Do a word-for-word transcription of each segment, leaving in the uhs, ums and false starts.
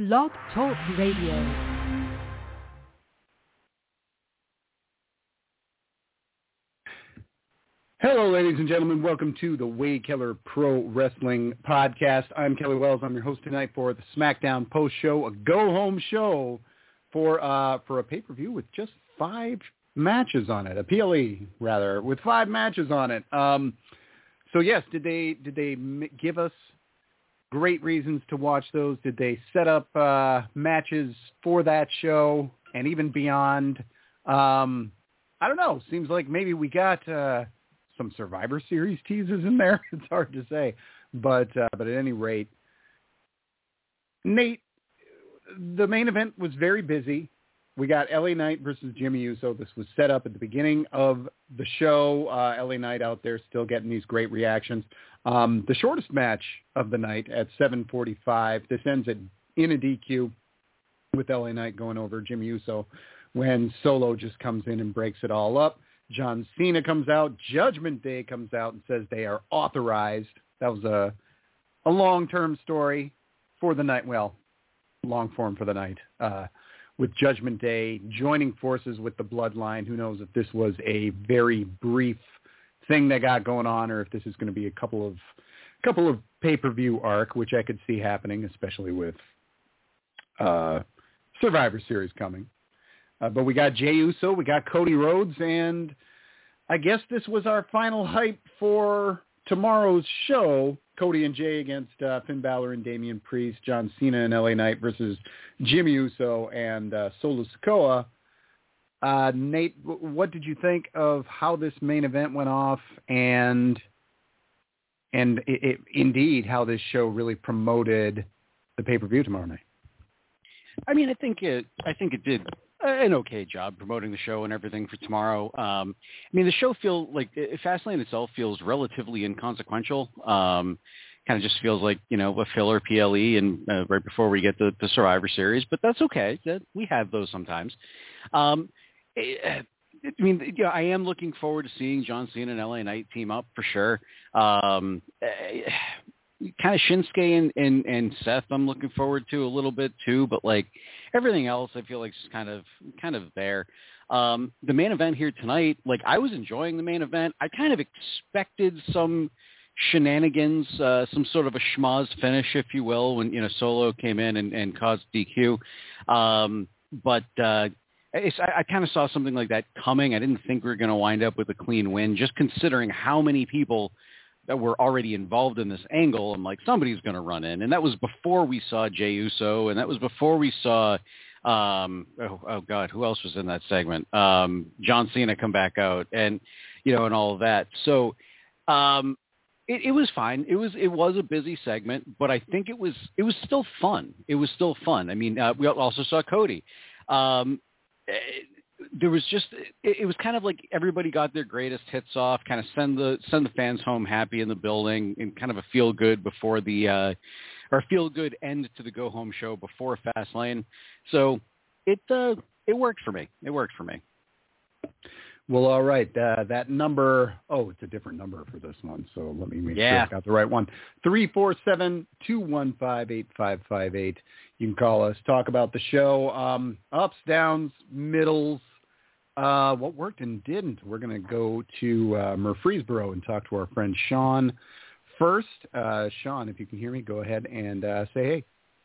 Blog Talk Radio. Hello, ladies and gentlemen. Welcome to the Wade Keller Pro Wrestling Podcast. I'm Kelly Wells. I'm your host tonight for the SmackDown Post Show, a go-home show for uh, for a pay-per-view with just five matches on it, a P L E rather, with five matches on it. Um, so yes, did they did they give us great reasons to watch those? Did they set up uh, matches for that show and even beyond? Um, I don't know. Seems like maybe we got. Uh, Some Survivor Series teases in there. It's hard to say, but uh, but at any rate, Nate, the main event was very busy. We got L A Knight versus Jimmy Uso. This was set up at the beginning of the show. Uh, L A Knight out there still getting these great reactions. Um, the shortest match of the night at seven forty-five. This ends at, in a D Q with L A Knight going over Jimmy Uso when Solo just comes in and breaks it all up. John Cena comes out. Judgment Day comes out and says they are authorized. That was a a long-term story for the night. Well, long form for the night. Uh, with Judgment Day joining forces with the Bloodline. Who knows if this was a very brief thing they got going on, or if this is going to be a couple of couple of pay-per-view arc, which I could see happening, especially with uh, Survivor Series coming. Uh, but we got Jey Uso, we got Cody Rhodes, and I guess this was our final hype for tomorrow's show. Cody and Jey against uh, Finn Balor and Damian Priest, John Cena and L A Knight versus Jimmy Uso and uh, Solo Sikoa. Uh, Nate, w- what did you think of how this main event went off, and and it, it, indeed how this show really promoted the pay-per-view tomorrow night? I mean, I think it. I think it did an okay job promoting the show and everything for tomorrow. Um, I mean, the show feels like Fastlane itself feels relatively inconsequential. Um, kind of just feels like, you know, a filler P L E and uh, right before we get the, the Survivor Series, but that's okay. That we have those sometimes. Um, it, I mean, yeah, I am looking forward to seeing John Cena and L A Knight team up for sure. Um, kind of Shinsuke and, and, and Seth I'm looking forward to a little bit too, but like everything else I feel like is kind of kind of there. Um, the main event here tonight, like I was enjoying the main event. I kind of expected some shenanigans, uh, some sort of a schmoz finish, if you will, when, you know, Solo came in and, and caused D Q. Um, but uh, it's, I, I kind of saw something like that coming. I didn't think we were going to wind up with a clean win, just considering how many people that were already involved in this angle. I'm like, somebody's going to run in. And that was before we saw Jey Uso. And that was before we saw, um, oh, oh God, who else was in that segment? Um, John Cena come back out and, you know, and all of that. So um, it, it was fine. It was, it was a busy segment, but I think it was, it was still fun. It was still fun. I mean, uh, we also saw Cody. Um, it, There was just, it, it was kind of like everybody got their greatest hits off, kind of send the send the fans home happy in the building, and kind of a feel good before the, uh, or feel good end to the go home show before Fastlane. So it uh, it worked for me. It worked for me. Well, all right. Uh, that number, oh, it's a different number for this one, so let me make yeah. sure I got the right one. three four seven, two one five, eight five five eight. You can call us, talk about the show, um, ups, downs, middles, uh, what worked and didn't. We're going to go to uh, Murfreesboro and talk to our friend Sean first. Uh, Sean, if you can hear me, go ahead and uh, say hey.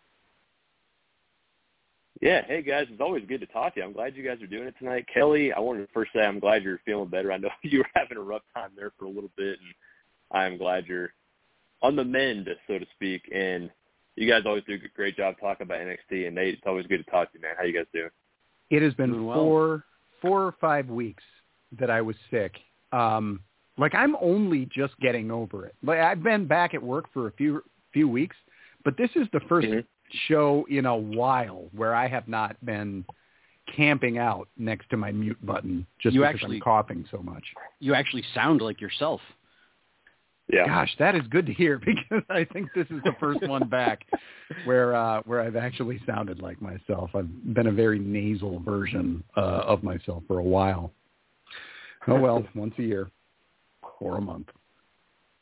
Yeah, hey guys, it's always good to talk to you. I'm glad you guys are doing it tonight. Kelly, I wanted to first say I'm glad you're feeling better. I know you were having a rough time there for a little bit, and I'm glad you're on the mend, so to speak. And you guys always do a great job talking about N X T, and Nate, it's always good to talk to you, man. How you guys doing? It has been doing well. four, four or five weeks that I was sick. Um, like I'm only just getting over it. Like I've been back at work for a few few weeks, but this is the first mm-hmm. show in a while where I have not been camping out next to my mute button just you because actually, I'm coughing so much. You actually sound like yourself. Yeah. Gosh, that is good to hear, because I think this is the first one back where uh, where I've actually sounded like myself. I've been a very nasal version uh, of myself for a while. Oh, well, once a year or a month.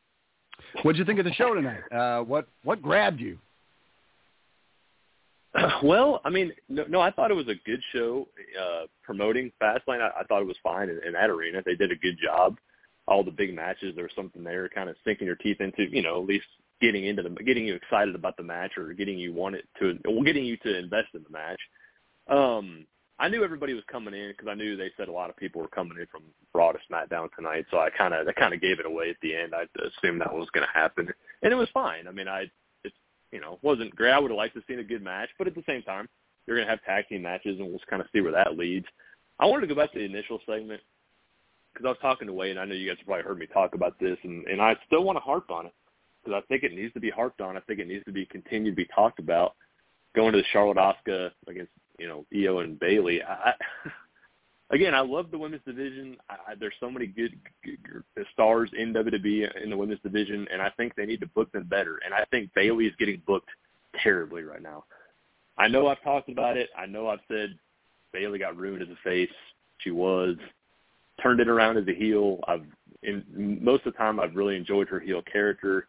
What did you think of the show tonight? Uh, what what grabbed you? Well, I mean, no, no, I thought it was a good show uh, promoting Fastlane. I, I thought it was fine in, in that arena. They did a good job. All the big matches, there was something there, kind of sinking your teeth into, you know, at least getting into the, getting you excited about the match, or getting you want it to, well, getting you to invest in the match. Um, I knew everybody was coming in because I knew they said a lot of people were coming in from Raw to SmackDown tonight, so I kind of, I kind of gave it away at the end. I assumed that was going to happen, and it was fine. I mean, I, it, you know, wasn't great. I would have liked to see a good match, but at the same time, you're going to have tag team matches, and we'll just kind of see where that leads. I wanted to go back to the initial segment, because I was talking to Wade, and I know you guys have probably heard me talk about this, and, and I still want to harp on it, because I think it needs to be harped on. I think it needs to be continued to be talked about. Going to the Charlotte Asuka against, you know, Io and Bayley. I, again, I love the women's division. I, there's so many good, good, good stars in W W E in the women's division, and I think they need to book them better. And I think Bayley is getting booked terribly right now. I know I've talked about it. I know I've said Bayley got ruined as a face. She was. Turned it around as a heel. I've in most of the time I've really enjoyed her heel character.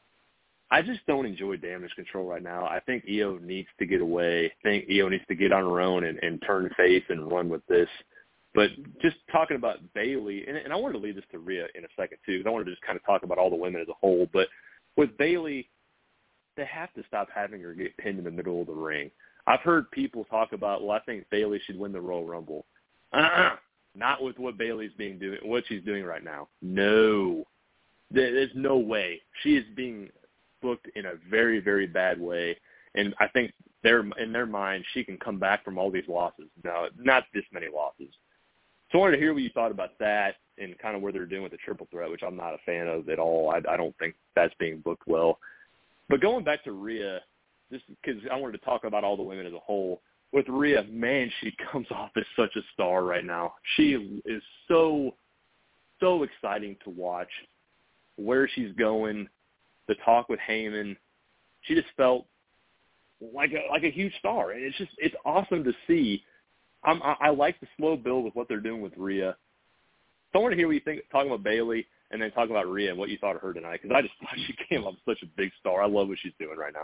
I just don't enjoy Damage Control right now. I think Io needs to get away. I think Io needs to get on her own and, and turn face and run with this. But just talking about Bayley, and, and I wanted to lead this to Rhea in a second too, because I wanted to just kind of talk about all the women as a whole. But with Bayley, they have to stop having her get pinned in the middle of the ring. I've heard people talk about, well, I think Bayley should win the Royal Rumble. Uh-uh. Not with what Bayley's being doing, what she's doing right now. No, there's no way. She is being booked in a very, very bad way, and I think they're in their mind she can come back from all these losses. No, not this many losses. So I wanted to hear what you thought about that and kind of where they're doing with the triple threat, which I'm not a fan of at all. I, I don't think that's being booked well. But going back to Rhea, just because I wanted to talk about all the women as a whole. With Rhea, man, she comes off as such a star right now. She is so, so exciting to watch. Where she's going, the talk with Heyman, she just felt like a like a huge star. And it's just it's awesome to see. I'm, I, I like the slow build with what they're doing with Rhea. So I want to hear what you think, talking about Bayley, and then talking about Rhea and what you thought of her tonight, because I just thought she came off such a big star. I love what she's doing right now.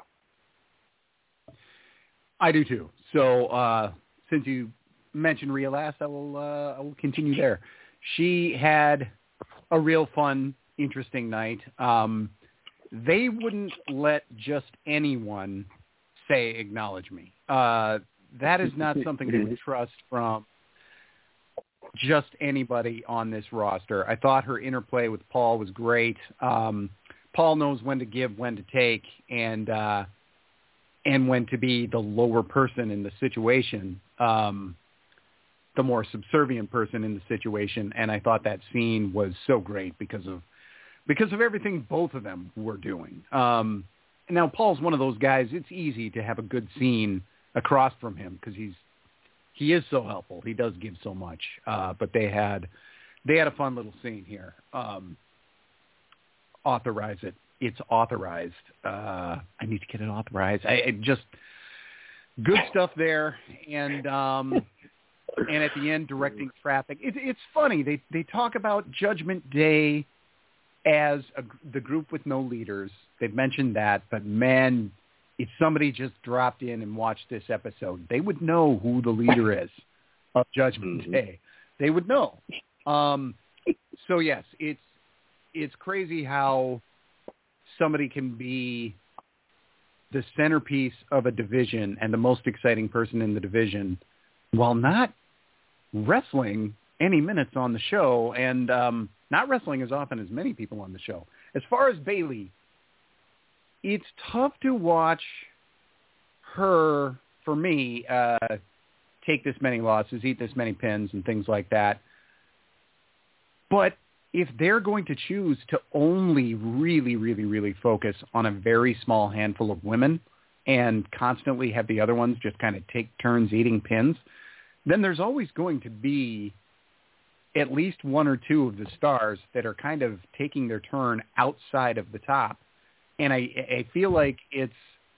I do too. So uh, since you mentioned Rhea last, I will uh, I will continue there. She had a real fun, interesting night. Um, they wouldn't let just anyone say acknowledge me. Uh, that is not something they would trust from just anybody on this roster. I thought her interplay with Paul was great. Um, Paul knows when to give, when to take, and uh, and when to be the lower person in the situation, um, the more subservient person in the situation. And I thought that scene was so great because of because of everything both of them were doing. Um, now, Paul's one of those guys, it's easy to have a good scene across from him because he's he is so helpful. He does give so much. Uh, but they had they had a fun little scene here. Um, authorize it. It's authorized. Uh, I need to get it authorized. I, I just good stuff there, and um, and at the end, directing traffic. It, it's funny. They they talk about Judgment Day as a, the group with no leaders. They've mentioned that, but man, if somebody just dropped in and watched this episode, they would know who the leader is of Judgment mm-hmm. Day. They would know. Um, so yes, it's it's crazy how somebody can be the centerpiece of a division and the most exciting person in the division while not wrestling any minutes on the show and um, not wrestling as often as many people on the show. As far as Bayley, it's tough to watch her, for me, uh, take this many losses, eat this many pins and things like that. But if they're going to choose to only really, really, really focus on a very small handful of women and constantly have the other ones just kind of take turns eating pins, then there's always going to be at least one or two of the stars that are kind of taking their turn outside of the top. And I, I feel like it's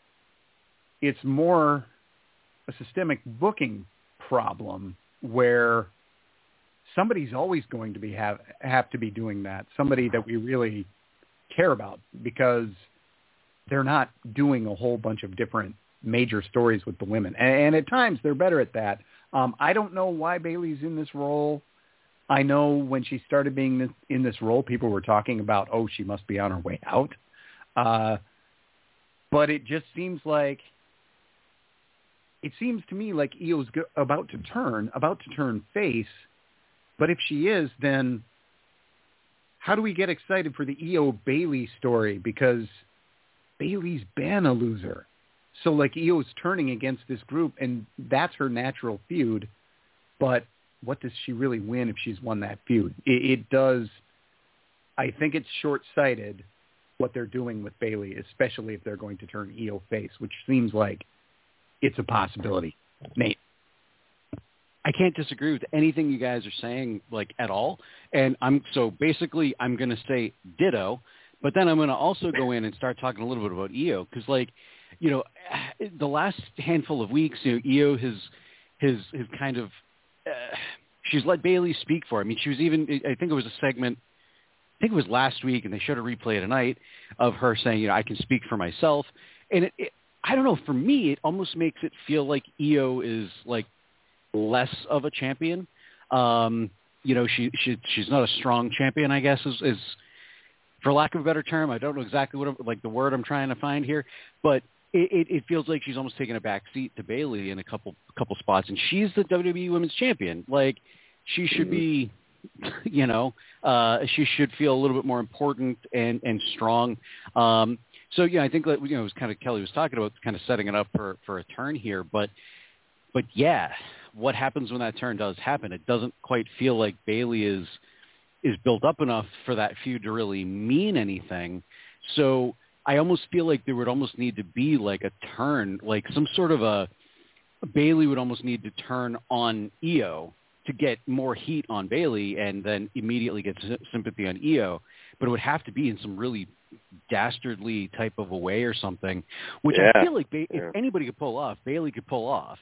it's more a systemic booking problem where somebody's always going to be have have to be doing that. Somebody that we really care about, because they're not doing a whole bunch of different major stories with the women. And, and at times they're better at that. Um, I don't know why Bayley's in this role. I know when she started being this, in this role, people were talking about, oh, she must be on her way out. Uh, but it just seems like, it seems to me like Io's go- about to turn, about to turn face. But if she is, then how do we get excited for the Io Bayley story? Because Bayley's been a loser. So like Io's turning against this group, and that's her natural feud. But what does she really win if she's won that feud? It, it does. I think it's short-sighted what they're doing with Bayley, especially if they're going to turn Io face, which seems like it's a possibility. Nate. I can't disagree with anything you guys are saying, like, at all. And I'm so basically I'm going to say ditto, but then I'm going to also go in and start talking a little bit about Io because, like, you know, the last handful of weeks, you know, Io has has has kind of uh, she's let Bayley speak for her. I mean, she was even I think it was a segment. I think it was last week, and they showed a replay tonight of her saying, you know, I can speak for myself. And it, it, I don't know. For me, it almost makes it feel like Io is like less of a champion. Um, you know, she, she she's not a strong champion, I guess, is, is for lack of a better term. I don't know exactly what I'm, like the word I'm trying to find here, but it, it, it feels like she's almost taking a back seat to Bayley in a couple couple spots, and she's the W W E Women's Champion. Like, she should be, you know, uh, she should feel a little bit more important and and strong. Um, so yeah, I think that, you know, it was kind of Kelly was talking about, kind of setting it up for for a turn here, but but yeah. What happens when that turn does happen? It doesn't quite feel like Bayley is is built up enough for that feud to really mean anything. So I almost feel like there would almost need to be like a turn, like some sort of a Bayley would almost need to turn on Io to get more heat on Bayley and then immediately get sympathy on Io. But it would have to be in some really dastardly type of a way or something, which yeah. I feel like ba- yeah. if anybody could pull off, Bayley could pull off.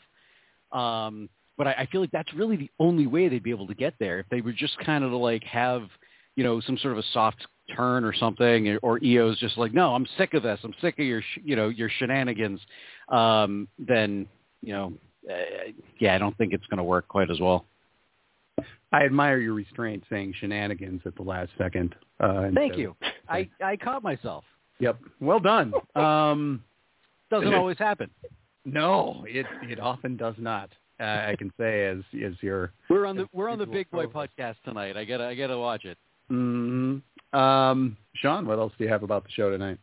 Um, But I, I feel like that's really the only way they'd be able to get there. If they would just kind of like have, you know, some sort of a soft turn or something, or Io's just like, no, I'm sick of this. I'm sick of your, sh- you know, your shenanigans. Um, then, you know, uh, yeah, I don't think it's going to work quite as well. I admire your restraint saying shenanigans at the last second. Uh, Thank you. I, I caught myself. Yep. Well done. Um, Doesn't always happen. No, it it often does not. Uh, I can say as as your we're on the we're on the Big Boy podcast tonight. I gotta I gotta watch it. Mm-hmm. Um, Sean, what else do you have about the show tonight?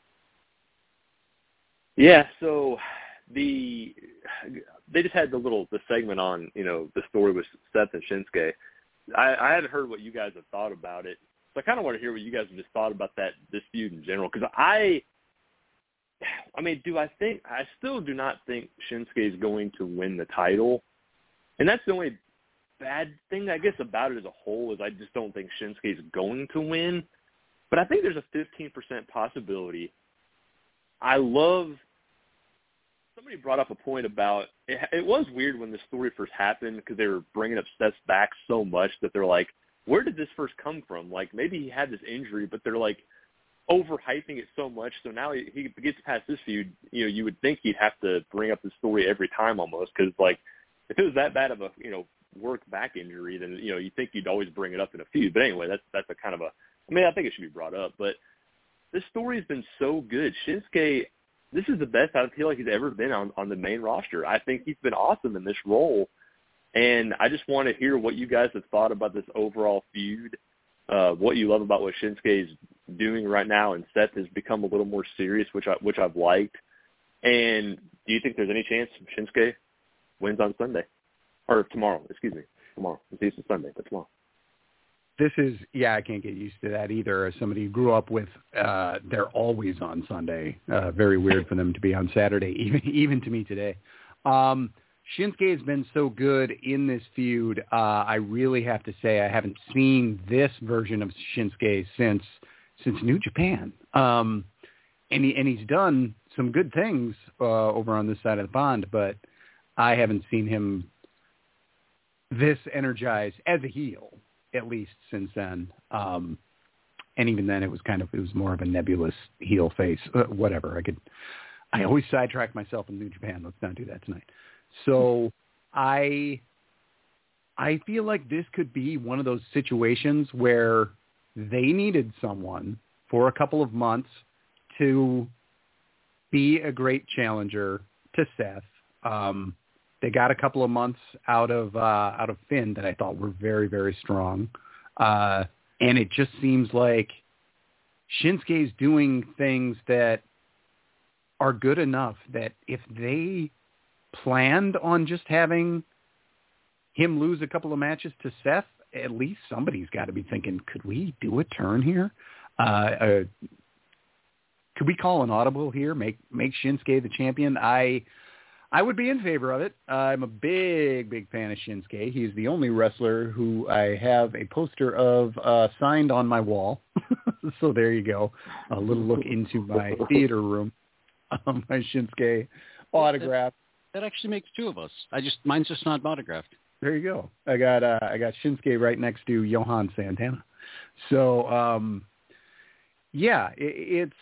Yeah, so the they just had the little the segment on, you know, the story with Seth and Shinsuke. I, I hadn't heard what you guys have thought about it, so I kind of want to hear what you guys have just thought about that this feud in general. Because I, I mean, do I think I still do not think Shinsuke is going to win the title, and that's the only bad thing I guess about it as a whole is I just don't think Shinsuke is going to win. But I think there's a fifteen percent possibility. I love. Somebody brought up a point about it, it was weird when the story first happened because they were bringing up Seth's back so much that they're like, where did this first come from? Like, maybe he had this injury, but they're like overhyping it so much. So now he, he gets past this feud, you know, you would think he'd have to bring up the story every time almost because, like, if it was that bad of a, you know, work back injury, then, you know, you'd think you'd always bring it up in a feud. But anyway, that's that's a kind of a, I mean, I think it should be brought up. But this story's been so good. Shinsuke, this is the best I feel like he's ever been on, on the main roster. I think he's been awesome in this role. And I just want to hear what you guys have thought about this overall feud, uh, what you love about what Shinsuke is doing right now, and Seth has become a little more serious, which, I, which I've liked. And do you think there's any chance Shinsuke wins on Sunday? Or tomorrow, excuse me. Tomorrow. It's Easter Sunday, but tomorrow. This is, yeah, I can't get used to that either. As somebody who grew up with, uh, they're always on Sunday. Uh, very weird for them to be on Saturday, even even to me today. Um, Shinsuke has been so good in this feud. Uh, I really have to say I haven't seen this version of Shinsuke since since New Japan. Um, and he and he's done some good things uh, over on this side of the pond, but I haven't seen him this energized as a heel, at least since then. Um, and even then it was kind of, it was more of a nebulous heel face, uh, whatever. I could, I always sidetrack myself in New Japan. Let's not do that tonight. So I I feel like this could be one of those situations where they needed someone for a couple of months to be a great challenger to Seth. Um, they got a couple of months out of uh, out of Finn that I thought were very, very strong. Uh, and it just seems like Shinsuke's doing things that are good enough that if they planned on just having him lose a couple of matches to Seth, at least somebody's got to be thinking, could we do a turn here? Uh, uh, could we call an audible here? Make make Shinsuke the champion? I I would be in favor of it. Uh, I'm a big, big fan of Shinsuke. He's the only wrestler who I have a poster of uh, signed on my wall. So there you go. A little look into my theater room. Um, my Shinsuke autograph. That, that actually makes two of us. I just mine's just not autographed. There you go. I got uh, I got Shinsuke right next to Johan Santana. So um, yeah, it, it's.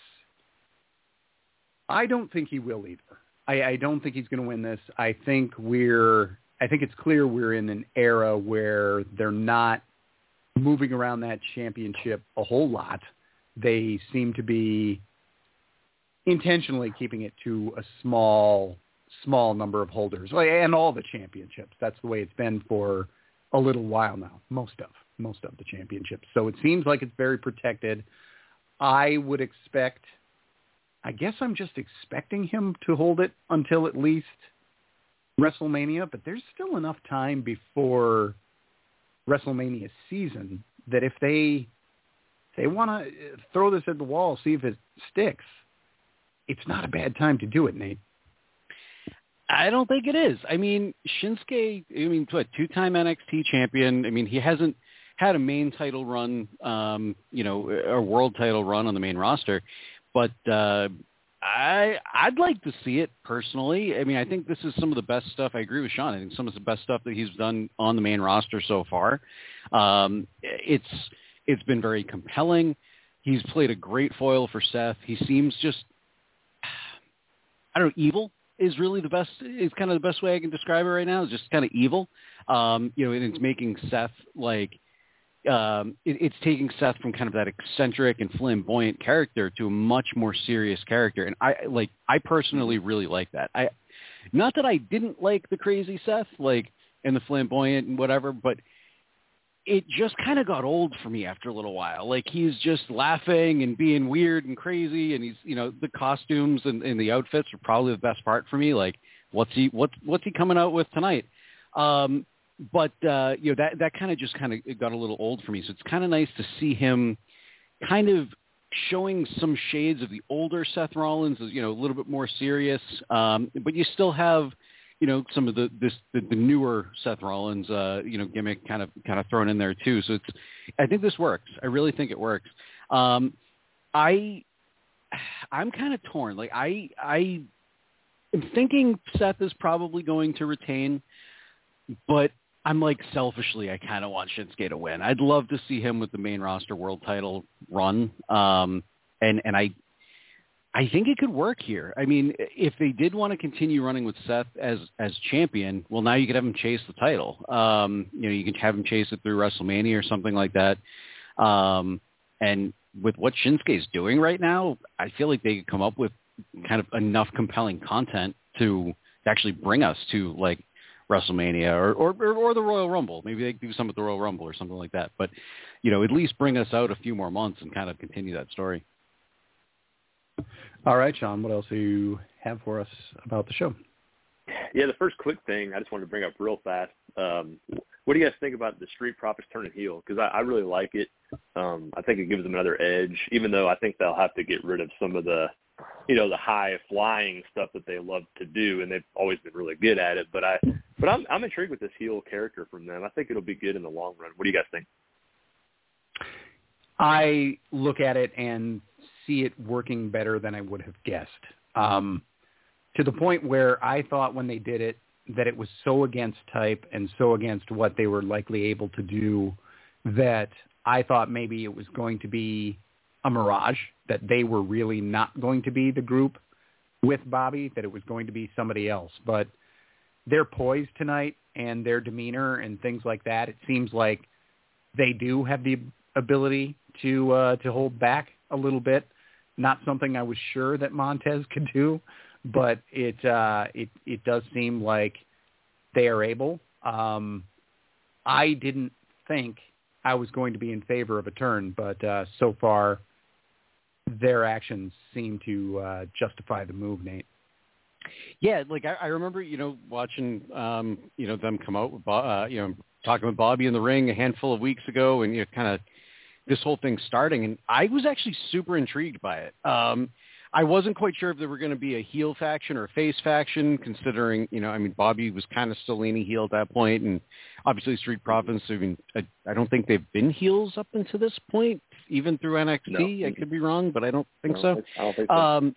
I don't think he will either. I, I don't think he's going to win this. I think we're. I think it's clear we're in an era where they're not moving around that championship a whole lot. They seem to be intentionally keeping it to a small, small number of holders, and all the championships. That's the way it's been for a little while now. Most of, most of the championships. So it seems like it's very protected. I would expect. I guess I'm just expecting him to hold it until at least WrestleMania, but there's still enough time before WrestleMania season that if they if they want to throw this at the wall, see if it sticks, it's not a bad time to do it, Nate. I don't think it is. I mean, Shinsuke, I mean, what, two-time N X T champion. I mean, he hasn't had a main title run, um, you know, a world title run on the main roster. But uh, I, I'd like to see it personally. I mean, I think this is some of the best stuff. I agree with Sean. I think some of the best stuff that he's done on the main roster so far. Um, it's it's been very compelling. He's played a great foil for Seth. He seems just, I don't know, evil is really the best, is kind of the best way I can describe it right now. It's just kind of evil. Um, you know, and it's making Seth like, Um, it, it's taking Seth from kind of that eccentric and flamboyant character to a much more serious character, and I like. I personally really like that. I, not that I didn't like the crazy Seth, like and the flamboyant and whatever, but it just kind of got old for me after a little while. Like he's just laughing and being weird and crazy, and he's you know the costumes and, and the outfits are probably the best part for me. Like what's he what's what's he coming out with tonight? Um, But, uh, you know, that, that kind of just kind of got a little old for me. So it's kind of nice to see him kind of showing some shades of the older Seth Rollins, you know, a little bit more serious. Um, but you still have, you know, some of the, this, the, the newer Seth Rollins, uh, you know, gimmick kind of, kind of thrown in there too. So it's, I think this works. I really think it works. Um, I, I'm kind of torn. Like I, I am thinking Seth is probably going to retain, but I'm like selfishly, I kind of want Shinsuke to win. I'd love to see him with the main roster world title run. Um, and, and I, I think it could work here. I mean, if they did want to continue running with Seth as, as champion, well, now you could have him chase the title. Um, you know, you can have him chase it through WrestleMania or something like that. Um, and with what Shinsuke's doing right now, I feel like they could come up with kind of enough compelling content to actually bring us to like, WrestleMania or, or or the Royal Rumble. Maybe they do some at the Royal Rumble or something like that. But, you know, at least bring us out a few more months and kind of continue that story. All right, Sean, what else do you have for us about the show? Yeah, the first quick thing I just wanted to bring up real fast. Um, what do you guys think about the Street Profits turning heel? Because I, I really like it. Um, I think it gives them another edge, even though I think they'll have to get rid of some of the, you know, the high flying stuff that they love to do, and they've always been really good at it. But I, but I'm, I'm intrigued with this heel character from them. I think it'll be good in the long run. What do you guys think? I look at it and see it working better than I would have guessed. Um, to the point where I thought when they did it that it was so against type and so against what they were likely able to do that I thought maybe it was going to be a mirage, that they were really not going to be the group with Bobby, that it was going to be somebody else. But their poise tonight and their demeanor and things like that, it seems like they do have the ability to uh, to hold back a little bit. Not something I was sure that Montez could do, but it uh, it it does seem like they are able. Um, I didn't think I was going to be in favor of a turn, but uh, so far their actions seem to uh, justify the move, Nate. Yeah, like I, I remember, you know, watching, um, you know, them come out with, Bo- uh, you know, talking with Bobby in the ring a handful of weeks ago, and you know, kind of this whole thing starting, and I was actually super intrigued by it. Um, I wasn't quite sure if there were going to be a heel faction or a face faction, considering, you know, I mean, Bobby was kind of still leaning heel at that point, and obviously Street Profits, I mean, I, I don't think they've been heels up until this point, even through N X T. No. I could be wrong, but I don't think no, so. I don't think so. Um,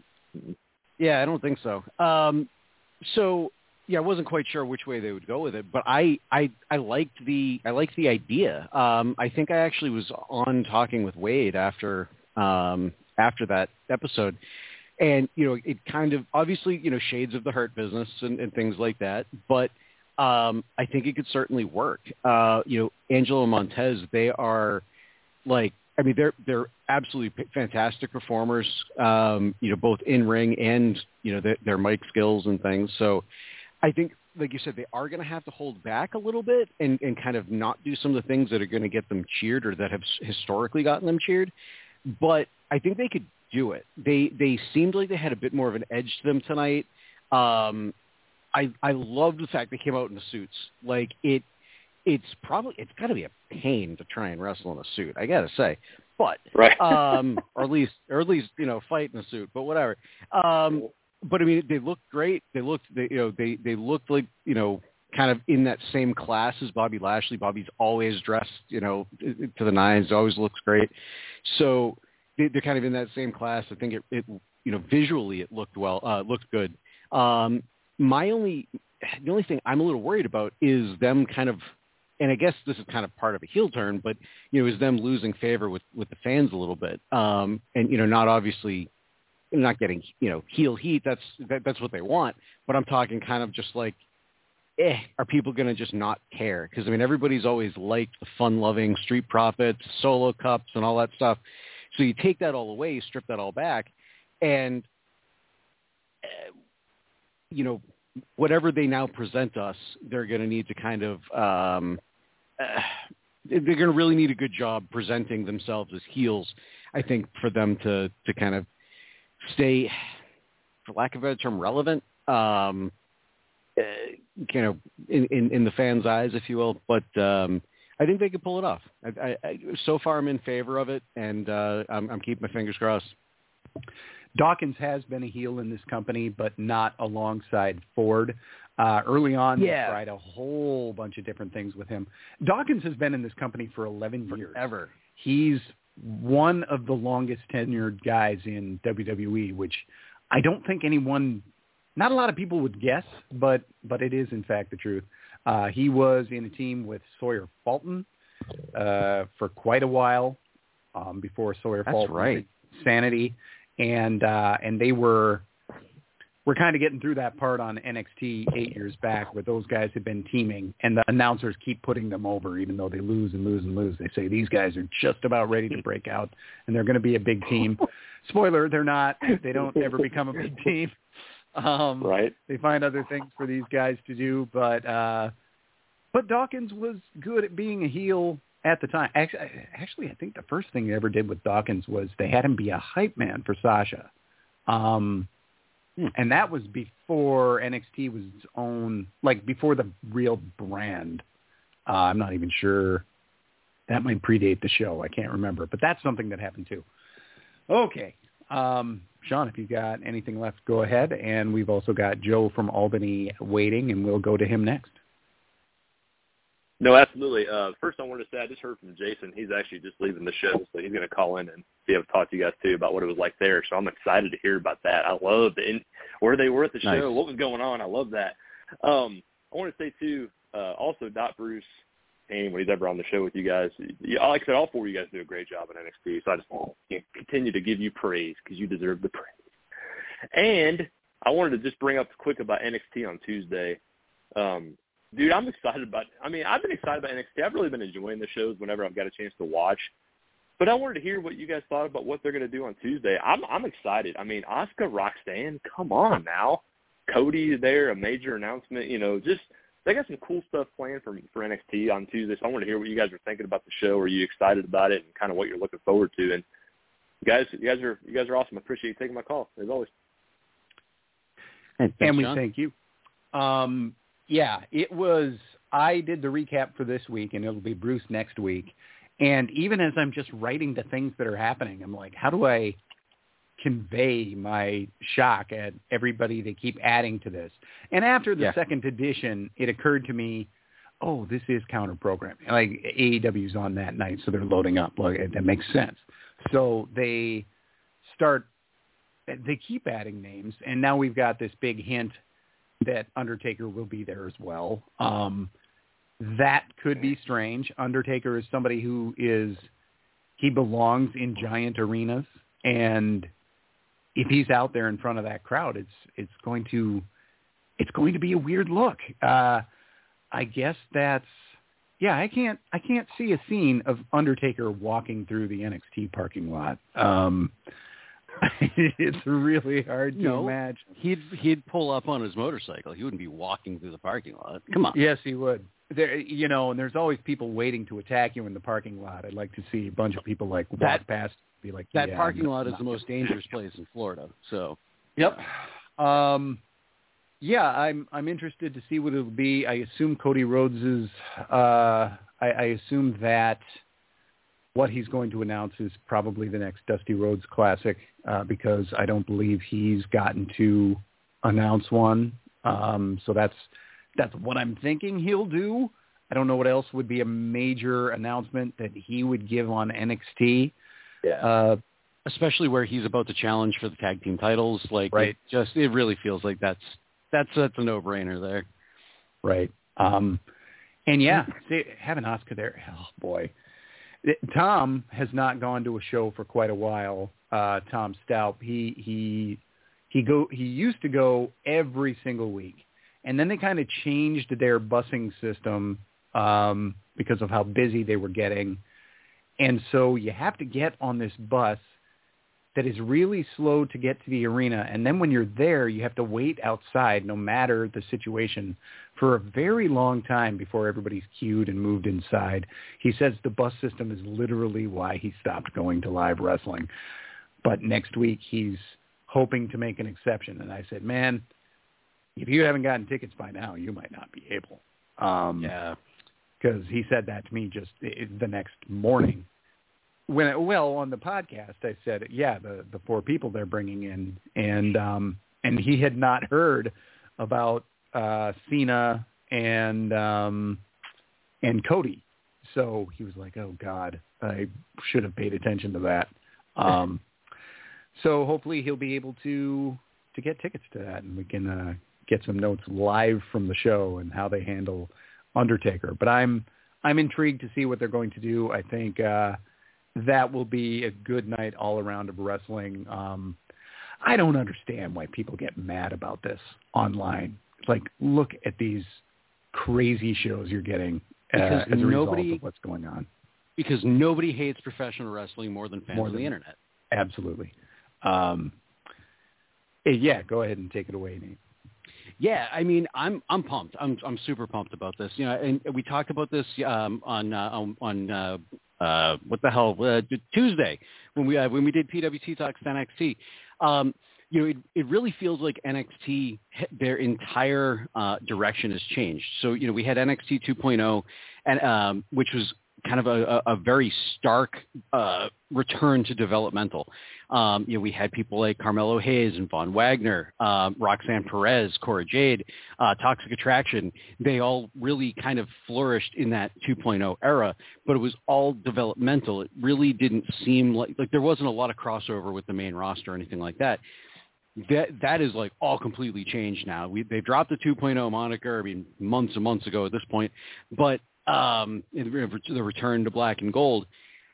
yeah, I don't think so. Um, so, yeah, I wasn't quite sure which way they would go with it, but I, I, I liked the I liked the idea. Um, I think I actually was on talking with Wade after um, after that episode, and you know, it kind of obviously, you know, shades of the Hurt Business and, and things like that, but um, I think it could certainly work. Uh, you know, Angelo and Montez, they are like, I mean, they're they're absolutely fantastic performers. Um, you know, both in ring and you know their, their mic skills and things. So, I think, like you said, they are going to have to hold back a little bit and, and kind of not do some of the things that are going to get them cheered or that have historically gotten them cheered. But I think they could do it. They they seemed like they had a bit more of an edge to them tonight. Um, I I love the fact they came out in the suits. Like it. It's probably it's got to be a pain to try and wrestle in a suit, I gotta say, but right, um, or at least or at least you know fight in a suit, but whatever. Um, but I mean, they looked great. They looked, they, you know, they they looked like you know kind of in that same class as Bobby Lashley. Bobby's always dressed, you know, to the nines. Always looks great. So they, they're kind of in that same class. I think it, it you know visually it looked well, uh, looked good. Um, my only the only thing I'm a little worried about is them kind of. And I guess this is kind of part of a heel turn, but, you know, is them losing favor with, with the fans a little bit. Um, and, you know, not obviously not getting, you know, heel heat. That's, that, that's what they want. But I'm talking kind of just like, eh, are people going to just not care? Because, I mean, everybody's always liked the fun-loving Street Profits, Solo Cups, and all that stuff. So you take that all away, strip that all back, and, uh, you know, whatever they now present us, they're going to need to kind of, um, uh, they're going to really need a good job presenting themselves as heels, I think, for them to, to kind of stay, for lack of a better term, relevant, um, uh, kind of in, in, in the fans' eyes, if you will. But um, I think they could pull it off. I, I, I, so far, I'm in favor of it, and uh, I'm, I'm keeping my fingers crossed. Dawkins has been a heel in this company, but not alongside Ford. Uh, early on, yeah. they tried a whole bunch of different things with him. Dawkins has been in this company for eleven years. Forever. He's one of the longest tenured guys in W W E, which I don't think anyone, not a lot of people would guess, but but it is in fact the truth. Uh, he was in a team with Sawyer Fulton uh, for quite a while um, before Sawyer That's Fulton right. Sanity. And uh, and they were we're kind of getting through that part on N X T eight years back where those guys have been teaming, and the announcers keep putting them over, even though they lose and lose and lose. They say these guys are just about ready to break out, and they're going to be a big team. Spoiler, they're not. They don't ever become a big team. Um, right. They find other things for these guys to do, but uh, but Dawkins was good at being a heel. At the time, actually, actually, I think the first thing they ever did with Dawkins was they had him be a hype man for Sasha. Um, hmm. And that was before N X T was its own, like before the real brand. Uh, I'm not even sure. That might predate the show. I can't remember. But that's something that happened too. Okay. Um, Sean, if you've got anything left, go ahead. And we've also got Joe from Albany waiting, and we'll go to him next. No, absolutely. Uh, first, I wanted to say I just heard from Jason. He's actually just leaving the show, so he's going to call in and be able to talk to you guys, too, about what it was like there. So I'm excited to hear about that. I love the in- where they were at the show, nice. What was going on. I love that. Um, I want to say, too, uh, also, Doc Bruce, when he's ever on the show with you guys, you, like I said, all four of you guys do a great job at N X T, so I just want to continue to give you praise because you deserve the praise. And I wanted to just bring up quick about N X T on Tuesday. Um, dude, I'm excited about – I mean, I've been excited about N X T. I've really been enjoying the shows whenever I've got a chance to watch. But I wanted to hear what you guys thought about what they're going to do on Tuesday. I'm I'm excited. I mean, Asuka, Roxanne, come on now. Cody there, a major announcement. You know, just they got some cool stuff planned for for N X T on Tuesday. So I want to hear what you guys are thinking about the show. Are you excited about it and kind of what you're looking forward to? And you guys, you guys are you guys are awesome. I appreciate you taking my call as always. Hey, thanks, and we John. thank you. Um, yeah, it was. I did the recap for this week, and it'll be Bruce next week. And even as I'm just writing the things that are happening, I'm like, how do I convey my shock at everybody they keep adding to this? And after the yeah. second edition, it occurred to me, oh, this is counter programming. Like A E W's on that night, so they're loading up. Like that makes sense. So they start. They keep adding names, and now we've got this big hint that Undertaker will be there as well. Um, that could be strange. Undertaker is somebody who is, he belongs in giant arenas, and if he's out there in front of that crowd, it's it's going to it's going to be a weird look. Uh, I guess that's yeah. I can't I can't see a scene of Undertaker walking through the N X T parking lot. Um, it's really hard to no, imagine. He'd he'd pull up on his motorcycle. He wouldn't be walking through the parking lot. Come on. Yes, he would. There, you know, and there's always people waiting to attack you in the parking lot. I'd like to see a bunch of people like walk that, past, be like, that yeah, parking I'm lot is not the most dangerous place in Florida. So, yep. Um, yeah, I'm I'm interested to see what it'll be. I assume Cody Rhodes is. Uh, I, I assume that what he's going to announce is probably the next Dusty Rhodes Classic, uh, because I don't believe he's gotten to announce one. Um, so that's that's what I'm thinking he'll do. I don't know what else would be a major announcement that he would give on N X T. Yeah. Uh, especially where he's about to challenge for the tag team titles. Like, right. it just, it really feels like that's, that's, that's a no-brainer there. Right. Um, and yeah, see, having Asuka there, oh boy. Tom has not gone to a show for quite a while. Uh, Tom Stout, he, he, he go, he used to go every single week, and then they kind of changed their busing system, um, because of how busy they were getting. And so you have to get on this bus that is really slow to get to the arena. And then when you're there, you have to wait outside, no matter the situation, for a very long time before everybody's queued and moved inside. He says the bus system is literally why he stopped going to live wrestling. But next week, he's hoping to make an exception. And I said, man, if you haven't gotten tickets by now, you might not be able. Um, yeah. Because he said that to me just the next morning. When well on the podcast, I said, yeah, the the four people they're bringing in, and um, and he had not heard about uh, Cena and um, and Cody, so he was like, oh God, I should have paid attention to that. Um, so hopefully he'll be able to to get tickets to that, and we can uh, get some notes live from the show and how they handle Undertaker. But I'm I'm intrigued to see what they're going to do. I think uh, that will be a good night all around of wrestling. Um, I don't understand why people get mad about this online. It's like, look at these crazy shows you're getting uh, as a nobody, result of what's going on. Because nobody hates professional wrestling more than fans more on than, the internet. Absolutely. Um, yeah, go ahead and take it away, Nate. Yeah, I mean, I'm I'm pumped. I'm I'm super pumped about this. You know, and we talked about this um, on uh, on, on uh, uh, what the hell uh, Tuesday when we uh, when we did P W T Talks N X T. Um, you know, it it really feels like N X T, their entire uh, direction has changed. So you know, we had N X T two point oh, and um, which was kind of a, a very stark uh, return to developmental. Um, you know, we had people like Carmelo Hayes and Von Wagner, um, Roxanne Perez, Cora Jade, uh, Toxic Attraction. They all really kind of flourished in that two point oh era, but it was all developmental. It really didn't seem like, like there wasn't a lot of crossover with the main roster or anything like that. That that is like all completely changed now. We they've dropped the two point oh moniker, I mean, months and months ago at this point, but um, the return to black and gold.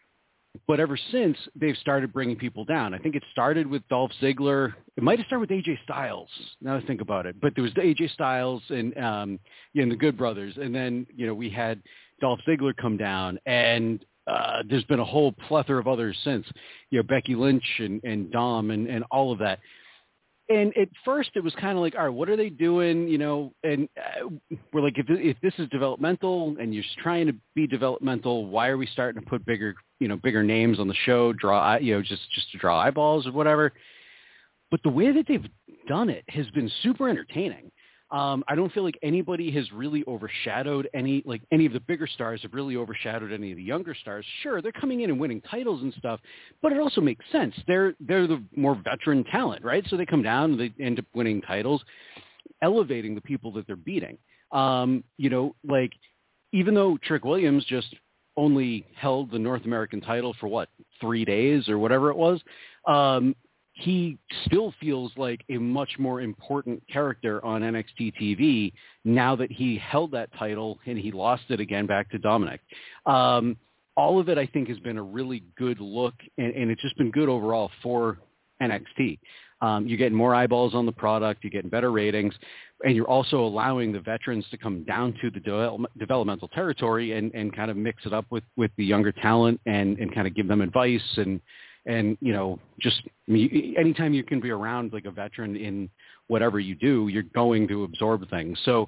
But ever since, they've started bringing people down. I think it started with Dolph Ziggler. It might have started with A J Styles, now that I think about it. But there was the A J Styles and, um, you know, and the Good Brothers. And then, you know, we had Dolph Ziggler come down. And uh, there's been a whole plethora of others since. You know, Becky Lynch and, and Dom and, and all of that. And at first, it was kind of like, all right, what are they doing? You know, and uh, we're like, if, if this is developmental and you're trying to be developmental, why are we starting to put bigger, you know, bigger names on the show, draw, you know, just, just to draw eyeballs or whatever. But the way that they've done it has been super entertaining. Um, I don't feel like anybody has really overshadowed any, like any of the bigger stars have really overshadowed any of the younger stars. Sure, they're coming in and winning titles and stuff, but it also makes sense. They're, they're the more veteran talent, right? So they come down and they end up winning titles, elevating the people that they're beating. Um, you know, like even though Trick Williams just only held the North American title for what, three days or whatever it was, um, he still feels like a much more important character on N X T T V now that he held that title and he lost it again back to Dominic. Um, all of it, I think, has been a really good look, and, and it's just been good overall for N X T. Um, you're getting more eyeballs on the product, you're getting better ratings, and you're also allowing the veterans to come down to the de- developmental territory and, and kind of mix it up with, with the younger talent and, and kind of give them advice and, And, you know, just I mean, anytime you can be around like a veteran in whatever you do, you're going to absorb things. So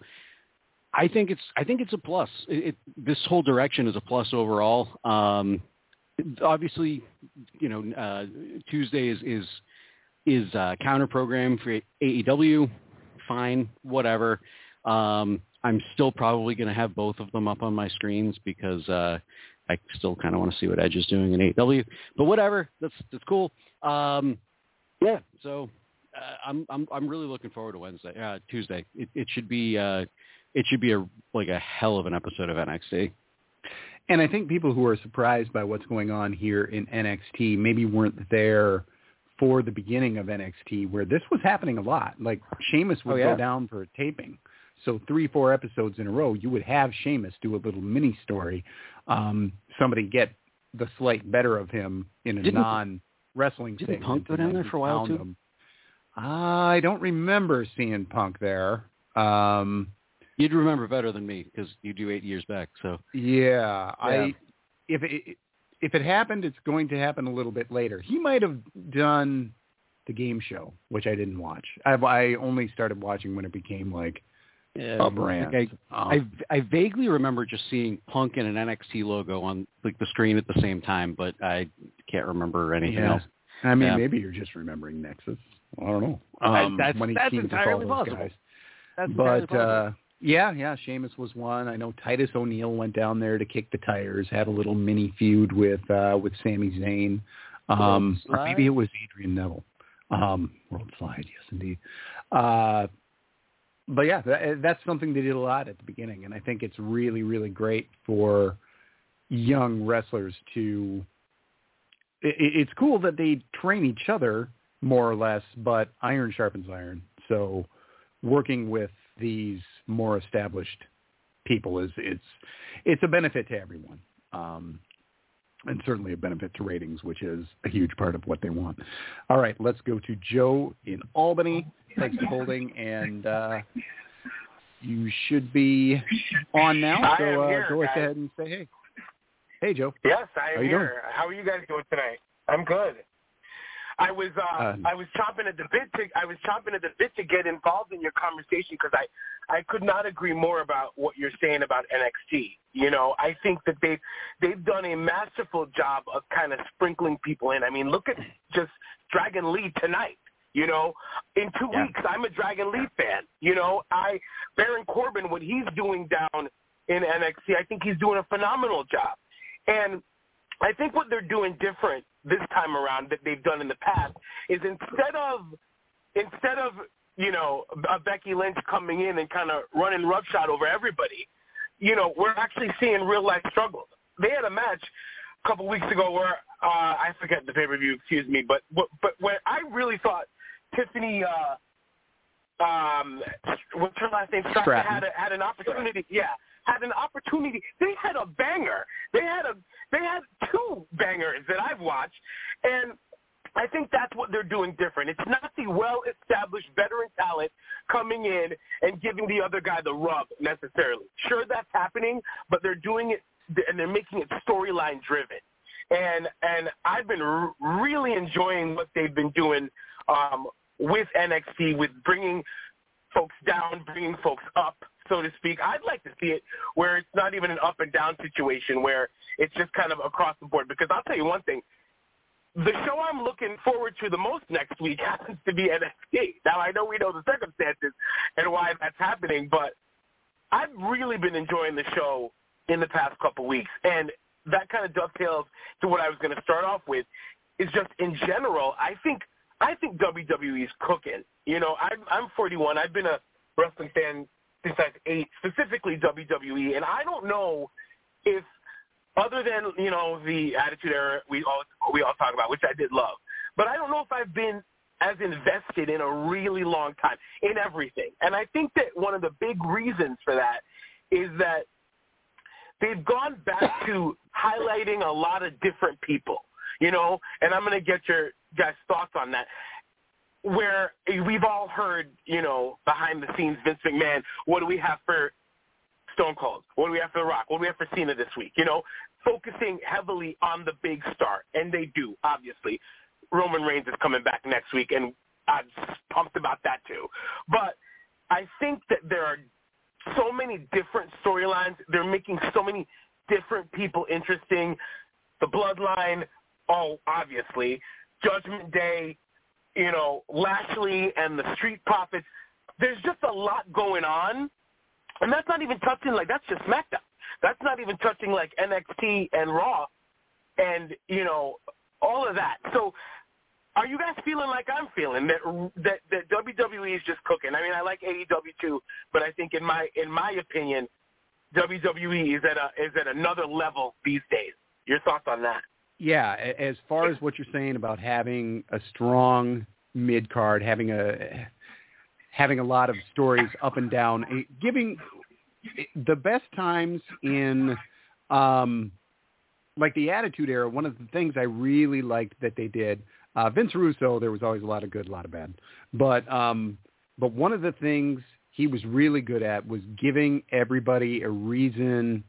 I think it's I think it's a plus. It, it, this whole direction is a plus overall. Um, obviously, you know, uh, Tuesday is is is a counter program for A E W. Fine, whatever. Um, I'm still probably going to have both of them up on my screens because uh, I still kind of want to see what Edge is doing in A E W, but whatever, that's that's cool. Um, yeah, so uh, I'm I'm I'm really looking forward to Wednesday, uh, Tuesday. It, it should be uh, it should be a like a hell of an episode of N X T. And I think people who are surprised by what's going on here in N X T maybe weren't there for the beginning of N X T, where this was happening a lot. Like Sheamus would oh, yeah. go down for a taping. So three, four episodes in a row, you would have Sheamus do a little mini story. Um, somebody get the slight better of him in a didn't, non-wrestling didn't segment. Punk go down there for a while, too? Him. I don't remember seeing Punk there. Um, You'd remember better than me because you do eight years back. So Yeah. yeah. I if it, if it happened, it's going to happen a little bit later. He might have done the game show, which I didn't watch. I, I only started watching when it became like Yeah, a brand. Like I, um, I I vaguely remember just seeing Punk and an N X T logo on like the screen at the same time, but I can't remember anything yeah. else. I mean, yeah. maybe you're just remembering Nexus. I don't know. Um, I, that's when he that's teamed with all entirely those possible. guys. That's but entirely uh, yeah, yeah, Sheamus was one. I know Titus O'Neil went down there to kick the tires, had a little mini feud with uh, with Sami Zayn, um, or maybe it was Adrian Neville. Um, World Slide, yes, indeed. Uh, But yeah, that, that's something they did a lot at the beginning, and I think it's really, really great for young wrestlers to. It, it's cool that they train each other more or less, but iron sharpens iron. So, working with these more established people is it's it's a benefit to everyone, um, and certainly a benefit to ratings, which is a huge part of what they want. All right, let's go to Joe in Albany. Thanks for holding, and uh, you should be on now. So uh, here, go guys. ahead and say hey. Hey, Joe. Yes, I am How you here. doing? How are you guys doing tonight? I'm good. I was uh, Uh, I was chomping at the bit to I was chomping at the bit to get involved in your conversation because I, I could not agree more about what you're saying about N X T. You know, I think that they they've done a masterful job of kind of sprinkling people in. I mean, look at just Dragon Lee tonight. You know, in two Yeah. weeks, I'm a Dragon Lee fan. You know, I Baron Corbin, what he's doing down in N X T, I think he's doing a phenomenal job. And I think what they're doing different this time around that they've done in the past is instead of instead of you know a Becky Lynch coming in and kind of running roughshod over everybody, you know, we're actually seeing real life struggles. They had a match a couple weeks ago where uh, I forget the pay per view, excuse me, but but where I really thought Tiffany, uh, um, what's her last name? Stratton. had a, had an opportunity. Yeah, had an opportunity. They had a banger. They had a they had two bangers that I've watched, and I think that's what they're doing different. It's not the well-established veteran talent coming in and giving the other guy the rub necessarily. Sure, that's happening, but they're doing it and they're making it storyline driven. And and I've been r- really enjoying what they've been doing um, with N X T, with bringing folks down, bringing folks up, so to speak. I'd like to see it where it's not even an up and down situation, where it's just kind of across the board. Because I'll tell you one thing, the show I'm looking forward to the most next week happens to be N X T. Now, I know we know the circumstances and why that's happening, but I've really been enjoying the show in the past couple weeks. And that kind of dovetails to what I was going to start off with, is just in general, I think I think W W E is cooking. You know, I'm, I'm forty-one. I've been a wrestling fan since I was eight, specifically W W E, and I don't know if, other than, you know, the Attitude Era we all we all talk about, which I did love, but I don't know if I've been as invested in a really long time in everything. And I think that one of the big reasons for that is that they've gone back to highlighting a lot of different people, you know, and I'm going to get your guys' thoughts on that, where we've all heard, you know, behind the scenes, Vince McMahon, what do we have for Stone Cold? What do we have for The Rock? What do we have for Cena this week? You know, focusing heavily on the big star, and they do, obviously. Roman Reigns is coming back next week, and I'm pumped about that too. But I think that there are so many different storylines. They're making so many different people interesting. The Bloodline, oh, obviously. Judgment Day, you know, Lashley and the Street Profits. There's just a lot going on. And that's not even touching, like, that's just SmackDown. That's not even touching, like, N X T and Raw and, you know, all of that. So are you guys feeling like I'm feeling, that that, that W W E is just cooking? I mean, I like A E W too, but I think in my in my opinion, W W E is at a is at another level these days. Your thoughts on that? Yeah, as far as what you're saying about having a strong mid card, having a having a lot of stories up and down, giving the best times in um, like the Attitude Era. One of the things I really liked that they did, uh, Vince Russo, there was always a lot of good, a lot of bad, but um, but one of the things he was really good at was giving everybody a reason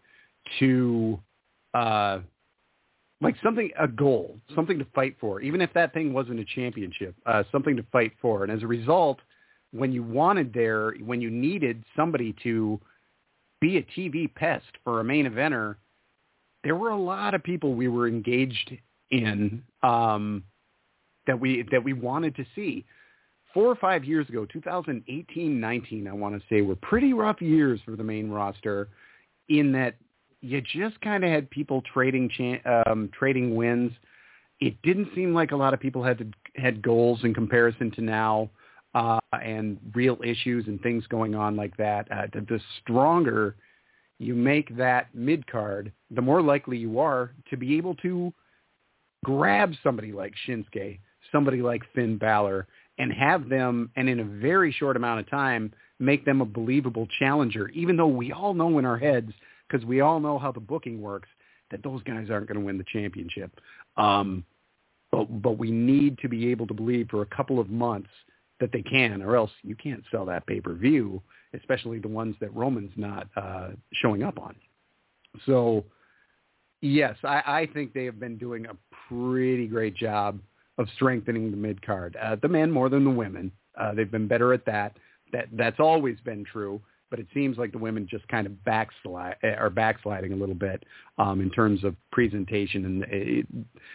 to uh, like something, a goal, something to fight for, even if that thing wasn't a championship, uh, something to fight for. And as a result, when you wanted there, when you needed somebody to be a T V pest for a main eventer, there were a lot of people we were engaged in um, that we that we wanted to see. Four or five years ago, two thousand eighteen, nineteen, I want to say, were pretty rough years for the main roster in that you just kind of had people trading cha- um, trading wins. It didn't seem like a lot of people had to, had goals in comparison to now, uh, and real issues and things going on like that. Uh, the, the stronger you make that mid-card, the more likely you are to be able to grab somebody like Shinsuke, somebody like Finn Balor, and have them, and in a very short amount of time, make them a believable challenger, even though we all know in our heads, because we all know how the booking works, that those guys aren't going to win the championship. Um, but, but we need to be able to believe for a couple of months that they can, or else you can't sell that pay-per-view, especially the ones that Roman's not uh, showing up on. So, yes, I, I think they have been doing a pretty great job of strengthening the mid-card. Uh, the men more than the women. Uh, they've been better at that. That That's always been true, but it seems like the women just kind of backslide, are backsliding a little bit um, in terms of presentation. And it,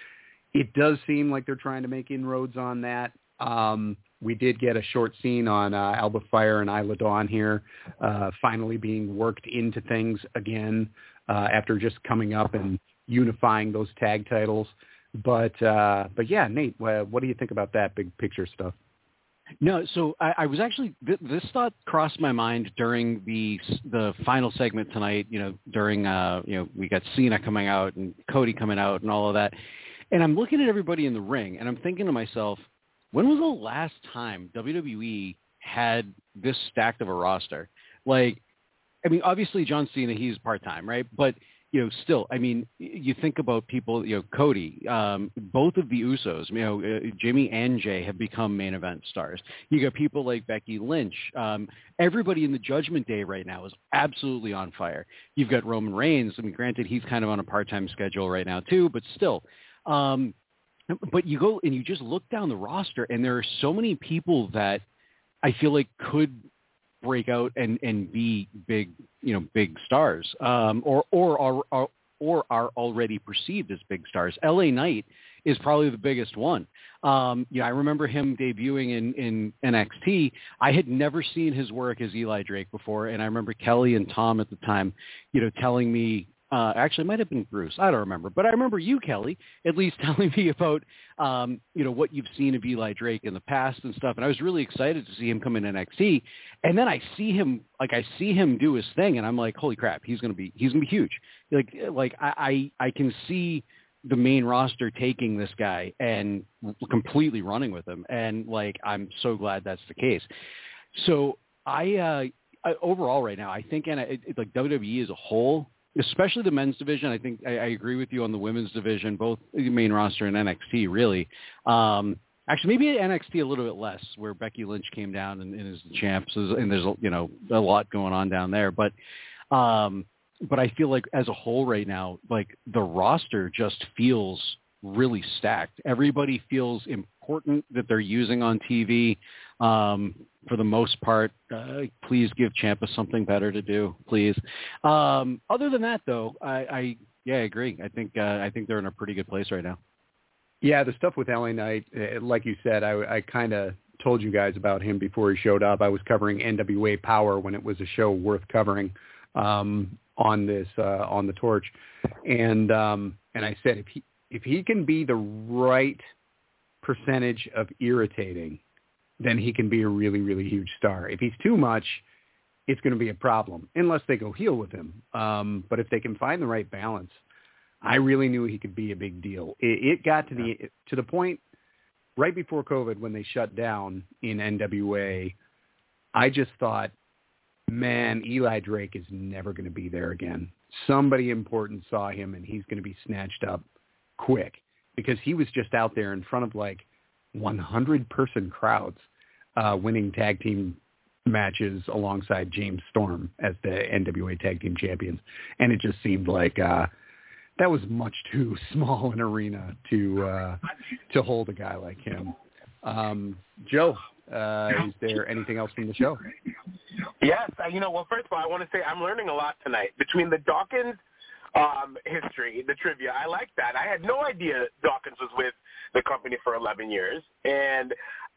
it does seem like they're trying to make inroads on that. Um, we did get a short scene on uh, Alba Fire and Isla Dawn here, uh, finally being worked into things again uh, after just coming up and unifying those tag titles. But, uh, but yeah, Nate, uh, what do you think about that big picture stuff? No, so I, I was actually th- this thought crossed my mind during the the final segment tonight. You know, during uh, you know we got Cena coming out and Cody coming out and all of that, and I'm looking at everybody in the ring and I'm thinking to myself, when was the last time W W E had this stacked of a roster? Like, I mean, obviously John Cena, he's part-time, right? But, you know, still, I mean, you think about people, you know, Cody, um, both of the Usos, you know, uh, Jimmy and Jay have become main event stars. You got people like Becky Lynch. Um, everybody in the Judgment Day right now is absolutely on fire. You've got Roman Reigns. I mean, granted, he's kind of on a part-time schedule right now too, but still. Um, but you go and you just look down the roster, and there are so many people that I feel like could break out and, and be big, you know, big stars, um, or, or, are, are, or are already perceived as big stars. L A Knight is probably the biggest one. Um, you know, I remember him debuting in, in N X T. I had never seen his work as Eli Drake before. And I remember Kelly and Tom at the time, you know, telling me, Uh, actually, it might have been Bruce. I don't remember. But I remember you, Kelly, at least telling me about, um, you know, what you've seen of Eli Drake in the past and stuff. And I was really excited to see him come in N X T. And then I see him, like, I see him do his thing. And I'm like, holy crap, he's going to be, he's going to be huge. Like, like I, I, I can see the main roster taking this guy and completely running with him. And, like, I'm so glad that's the case. So I, uh, I overall right now, I think, and it, it, like W W E as a whole, especially the men's division. I think I, I agree with you on the women's division, both the main roster and N X T, really. Um, actually, maybe N X T a little bit less, where Becky Lynch came down and, and is the champ, so, and there's, you know, a lot going on down there. But um, but I feel like as a whole right now, like the roster just feels really stacked. Everybody feels important that they're using on T V. Um, for the most part, uh, please give Ciampa something better to do, please. Um, other than that, though, I, I yeah, I agree. I think uh, I think they're in a pretty good place right now. Yeah, the stuff with L A Knight, uh, like you said, I, I kind of told you guys about him before he showed up. I was covering N W A Power when it was a show worth covering um, on this uh, on the Torch, and um, and I said if he if he can be the right percentage of irritating, then he can be a really, really huge star. If he's too much, it's going to be a problem, unless they go heel with him. Um, but if they can find the right balance, I really knew he could be a big deal. It, it got to the to the point right before COVID when they shut down in N W A, I just thought, man, Eli Drake is never going to be there again. Somebody important saw him, and he's going to be snatched up quick, because he was just out there in front of like one hundred person crowds uh, winning tag team matches alongside James Storm as the N W A tag team champions. And it just seemed like uh, that was much too small an arena to uh, to hold a guy like him. Um, Joe, uh, is there anything else from the show? Yes. Uh, you know, well, first of all, I want to say I'm learning a lot tonight. Between the Dawkins um, history, the trivia, I like that. I had no idea Dawkins was with the company for eleven years. And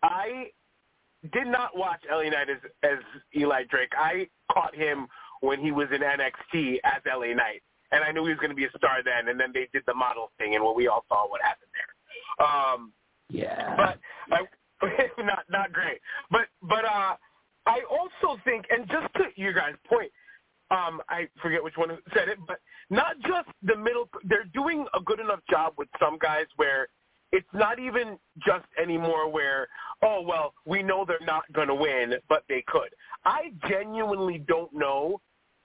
I did not watch L A Knight as, as Eli Drake. I caught him when he was in N X T as L A Knight. And I knew he was going to be a star then. And then they did the model thing, and well, we all saw what happened there. Um, yeah. But I, not not great. But but uh, I also think, and just to your guys' point, um, I forget which one said it, but not just the middle. They're doing a good enough job with some guys where it's not even just anymore where, oh, well, we know they're not going to win, but they could. I genuinely don't know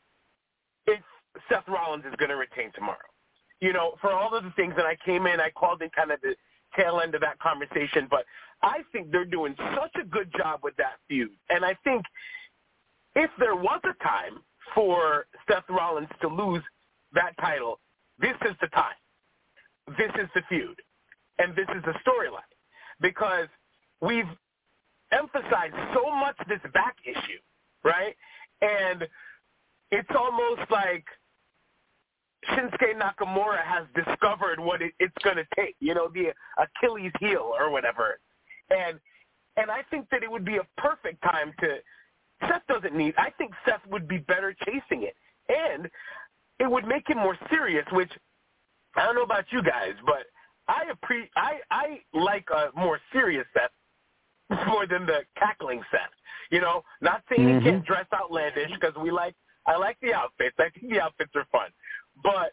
if Seth Rollins is going to retain tomorrow. You know, for all of the things that I came in, I called in kind of the tail end of that conversation, but I think they're doing such a good job with that feud. And I think if there was a time for Seth Rollins to lose that title, this is the time. This is the feud. And this is the storyline. Because we've emphasized so much this back issue, right? And it's almost like Shinsuke Nakamura has discovered what it, it's going to take, you know, the Achilles heel or whatever. And and I think that it would be a perfect time to – Seth doesn't need – I think Seth would be better chasing it. And it would make him more serious, which I don't know about you guys, but I appre- I, I like a more serious Seth more than the cackling Seth. You know, not saying mm-hmm. he can't dress outlandish because we like – I like the outfits. I think the outfits are fun. But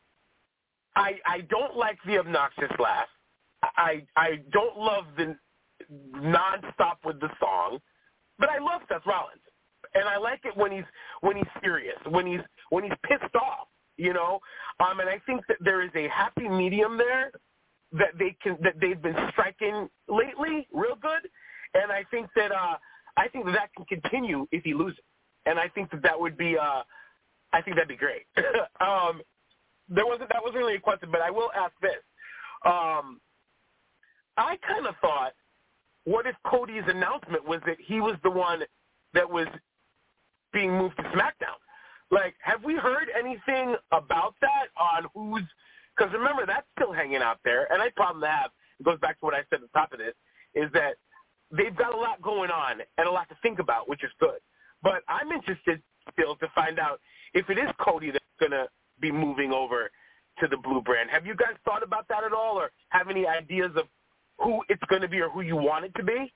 I I don't like the obnoxious laugh. I I don't love the nonstop with the song. But I love Seth Rollins. and I like it when he's when he's serious, when he's when he's pissed off, you know. Um, and I think that there is a happy medium there that they can that they've been striking lately, real good. And I think that uh, I think that, that can continue if he loses. And I think that that would be uh, I think that'd be great. um, there wasn't that wasn't really a question, but I will ask this. Um, I kind of thought, what if Cody's announcement was that he was the one that was being moved to SmackDown? Like, have we heard anything about that on who's – because remember, that's still hanging out there. And I probably have – it goes back to what I said at the top of this, is that they've got a lot going on and a lot to think about, which is good. But I'm interested still to find out if it is Cody that's going to be moving over to the Blue brand. Have you guys thought about that at all, or have any ideas of who it's going to be or who you want it to be?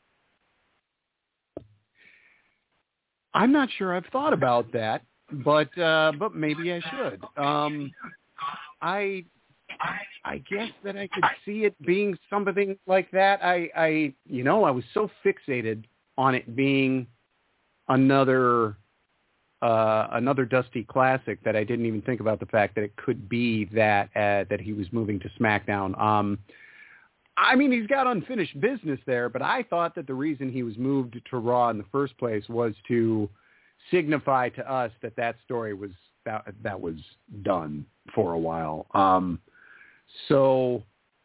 I'm not sure I've thought about that, but uh, but maybe I should. Um, I I guess that I could see it being something like that. I, I you know I was so fixated on it being another uh, another Dusty Classic that I didn't even think about the fact that it could be that uh, that he was moving to SmackDown. Um, I mean, he's got unfinished business there, but I thought that the reason he was moved to Raw in the first place was to signify to us that that story was that, that was done for a while. Um, so,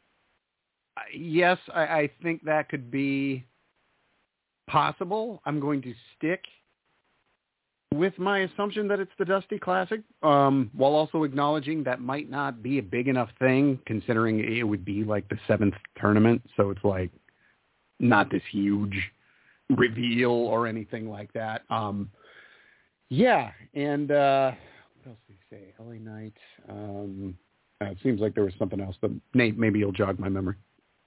yes, I, I think that could be possible. I'm going to stick with my assumption that it's the Dusty Classic, um, while also acknowledging that might not be a big enough thing, considering it would be like the seventh tournament. So it's like not this huge reveal or anything like that. Um, yeah. And uh, what else did he say? L A Knight. Um, uh, it seems like there was something else, but Nate, maybe you'll jog my memory.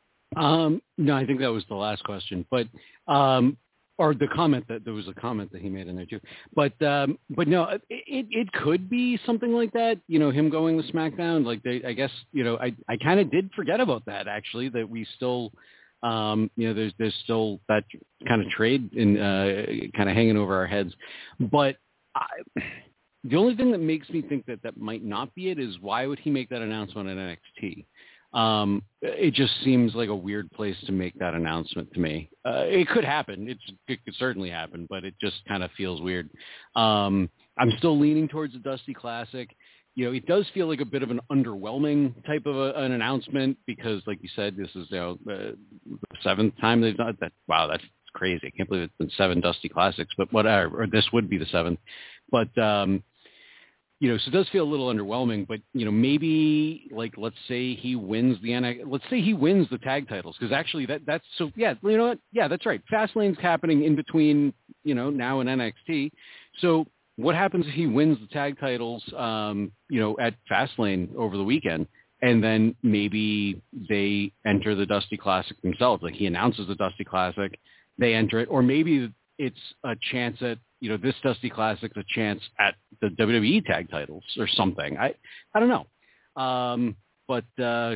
Um, no, I think that was the last question, but, um, or the comment that there was a comment that he made in there too, but, um, but no, it, it, it could be something like that, you know, him going to SmackDown. Like they, I guess, you know, I, I kind of did forget about that actually, that we still, um, you know, there's, there's still that kind of trade in, uh, kind of hanging over our heads. But I, the only thing that makes me think that that might not be it is why would he make that announcement in N X T? Um, it just seems like a weird place to make that announcement to me. Uh, it could happen. It's, it could certainly happen, but it just kind of feels weird. Um, I'm still leaning towards the Dusty Classic. You know, it does feel like a bit of an underwhelming type of a, an announcement because, like you said, this is, you know, uh, the seventh time they've done that. Wow, that's crazy. I can't believe it's been seven Dusty Classics, but whatever, or this would be the seventh. But, um, you know, so it does feel a little underwhelming, but, you know, maybe like, let's say he wins the, N X T, let's say he wins the tag titles. Cause actually that that's so, yeah, you know what? Yeah, that's right. Fastlane's happening in between, you know, now and N X T. So what happens if he wins the tag titles, um, you know, at Fastlane over the weekend? And then maybe they enter the Dusty Classic themselves. Like he announces the Dusty Classic, they enter it, or maybe it's a chance at, you know, this Dusty Classic's a chance at the W W E tag titles or something. I, I don't know. Um, but, uh,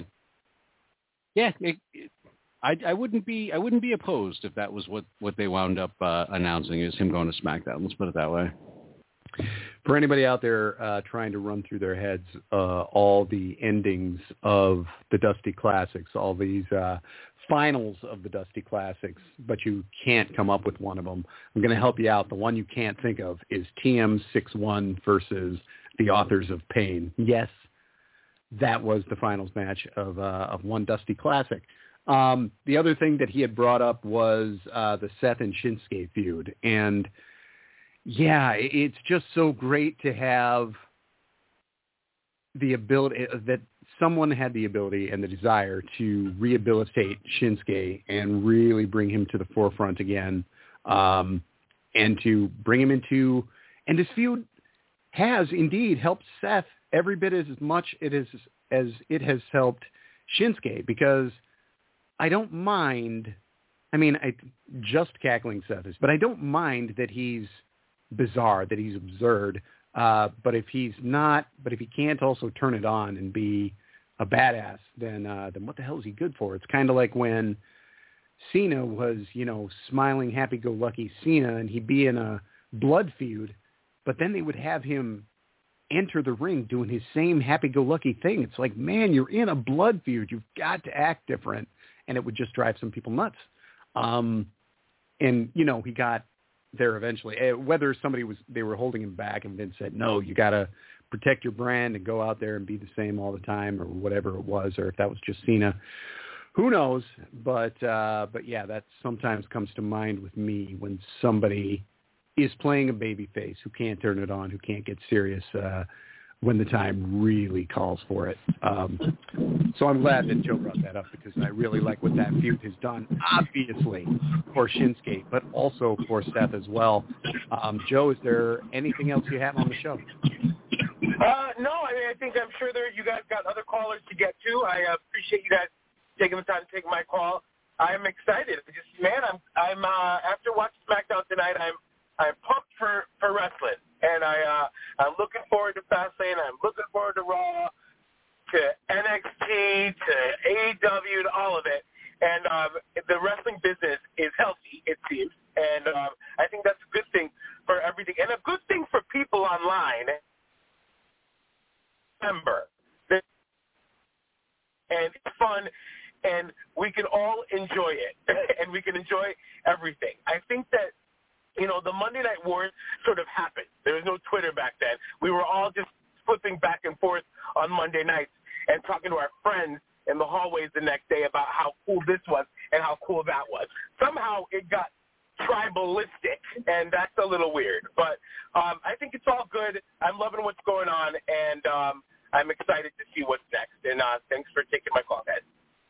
yeah, it, it, I, I wouldn't be, I wouldn't be opposed if that was what, what they wound up, uh, announcing is him going to SmackDown. Let's put it that way. For anybody out there uh, trying to run through their heads uh, all the endings of the Dusty Classics, all these uh, finals of the Dusty Classics, but you can't come up with one of them, I'm going to help you out. The one you can't think of is T M six one versus the Authors of Pain. Yes, that was the finals match of uh, of one Dusty Classic. Um, the other thing that he had brought up was uh, the Seth and Shinsuke feud, and yeah, it's just so great to have the ability that someone had the ability and the desire to rehabilitate Shinsuke and really bring him to the forefront again, um, and to bring him into, and this feud has indeed helped Seth every bit as much it is as it has helped Shinsuke, because I don't mind, I mean, I just cackling Seth is, but I don't mind that he's bizarre, that he's absurd, uh, but if he's not, but if he can't also turn it on and be a badass, then uh, then what the hell is he good for? It's kind of like when Cena was, you know, smiling, happy-go-lucky Cena, and he'd be in a blood feud, but then they would have him enter the ring doing his same happy-go-lucky thing. It's like, man, you're in a blood feud. You've got to act different. And it would just drive some people nuts. Um, and, you know, he got there eventually. Whether somebody was, they were holding him back and Vince said, no, you got to protect your brand and go out there and be the same all the time or whatever it was, or if that was just Cena. Who knows? But, uh, but yeah, that sometimes comes to mind with me when somebody is playing a baby face who can't turn it on, who can't get serious uh, when the time really calls for it. Um, so I'm glad that Joe brought that up because I really like what that feud has done, obviously, for Shinsuke, but also for Seth as well. Um, Joe, is there anything else you have on the show? Uh, no, I mean, I think I'm sure there you guys got other callers to get to. I uh, appreciate you guys taking the time to take my call. I'm excited. I just, man, I'm, I'm uh, after watching SmackDown tonight, I'm I'm pumped for, for wrestling, and I, uh, I'm looking forward to Fastlane. I'm looking forward to Raw, to N X T, to A E W, to all of it. And um, the wrestling business is healthy, it seems, and um, I think that's a good thing for everything, and a good thing for people online. Remember, and it's fun, and we can all enjoy it, and we can enjoy everything. I think that, you know, the Monday Night Wars sort of happened. There was no Twitter back then. We were all just flipping back and forth on Monday nights and talking to our friends in the hallways the next day about how cool this was and how cool that was. Somehow it got tribalistic, and that's a little weird. But um, I think it's all good. I'm loving what's going on, and um, I'm excited to see what's next. And uh, thanks for taking my call, guys.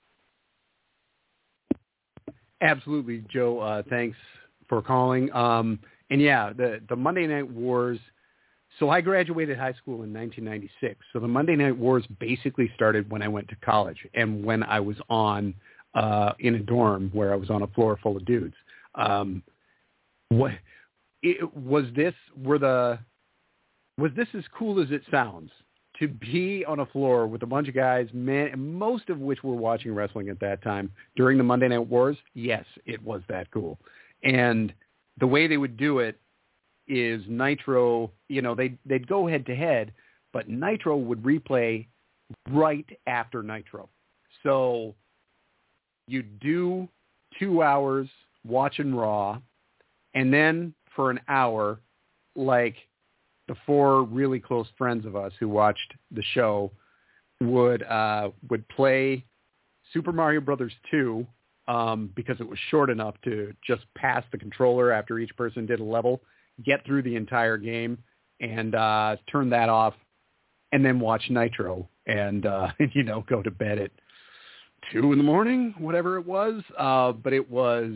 Absolutely, Joe. Uh, thanks for calling. Um, and yeah, the, the Monday Night Wars. So I graduated high school in nineteen ninety-six. So the Monday Night Wars basically started when I went to college and when I was on uh, in a dorm where I was on a floor full of dudes. Um, what it, was this? Were the was this as cool as it sounds to be on a floor with a bunch of guys, man, most of which were watching wrestling at that time during the Monday Night Wars? Yes, it was that cool. And the way they would do it is Nitro, you know, they'd, they'd go head-to-head, but Nitro would replay right after Nitro. So you'd do two hours watching Raw, and then for an hour, like the four really close friends of us who watched the show would uh, would play Super Mario Brothers two, Um, because it was short enough to just pass the controller after each person did a level, get through the entire game, and uh, turn that off, and then watch Nitro, and, uh, you know, go to bed at two in the morning, whatever it was. Uh, but it was,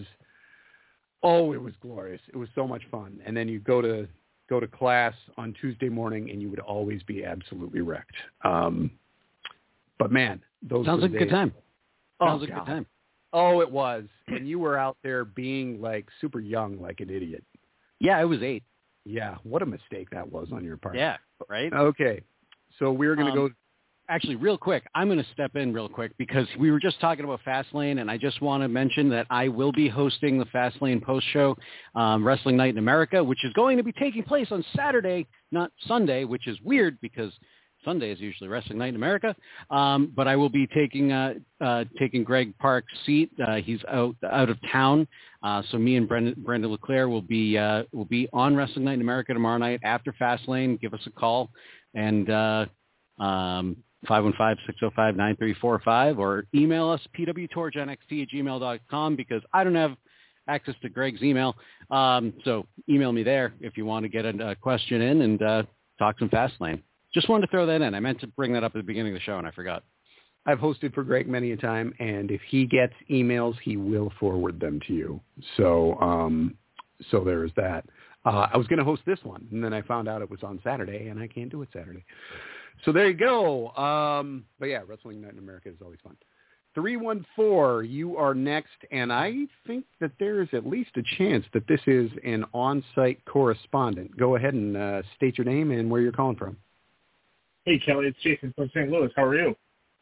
oh, it was glorious. It was so much fun. And then you go to go to class on Tuesday morning, and you would always be absolutely wrecked. Um, but, man, those Sounds like a good time. Oh, Sounds like God. a good time. Oh, it was. And you were out there being, like, super young like an idiot. Yeah, I was eight. Yeah, what a mistake that was on your part. Yeah, right? Okay, so we're going to Um, go... Actually, real quick, I'm going to step in real quick because we were just talking about Fastlane, and I just want to mention that I will be hosting the Fastlane post-show, um, Wrestling Night in America, which is going to be taking place on Saturday, not Sunday, which is weird because Sunday is usually Wrestling Night in America. Um, but I will be taking uh, uh, taking Greg Park's seat. Uh, he's out out of town, uh, so me and Brendan, Brendan LeClaire will be uh, will be on Wrestling Night in America tomorrow night after Fastlane. Give us a call and uh, um, five one five, six oh five, nine three four five or email us p w torch n x t at gmail dot com because I don't have access to Greg's email. Um, so email me there if you want to get a, a question in and uh, talk some Fastlane. Just wanted to throw that in. I meant to bring that up at the beginning of the show, and I forgot. I've hosted for Greg many a time, and if he gets emails, he will forward them to you. So um, so there's that. Uh, I was going to host this one, and then I found out it was on Saturday, and I can't do it Saturday. So there you go. Um, but, yeah, Wrestling Night in America is always fun. three one four, you are next, and I think that there is at least a chance that this is an on-site correspondent. Go ahead and uh, state your name and where you're calling from. Hey, Kelly, it's Jason from Saint Louis. How are you?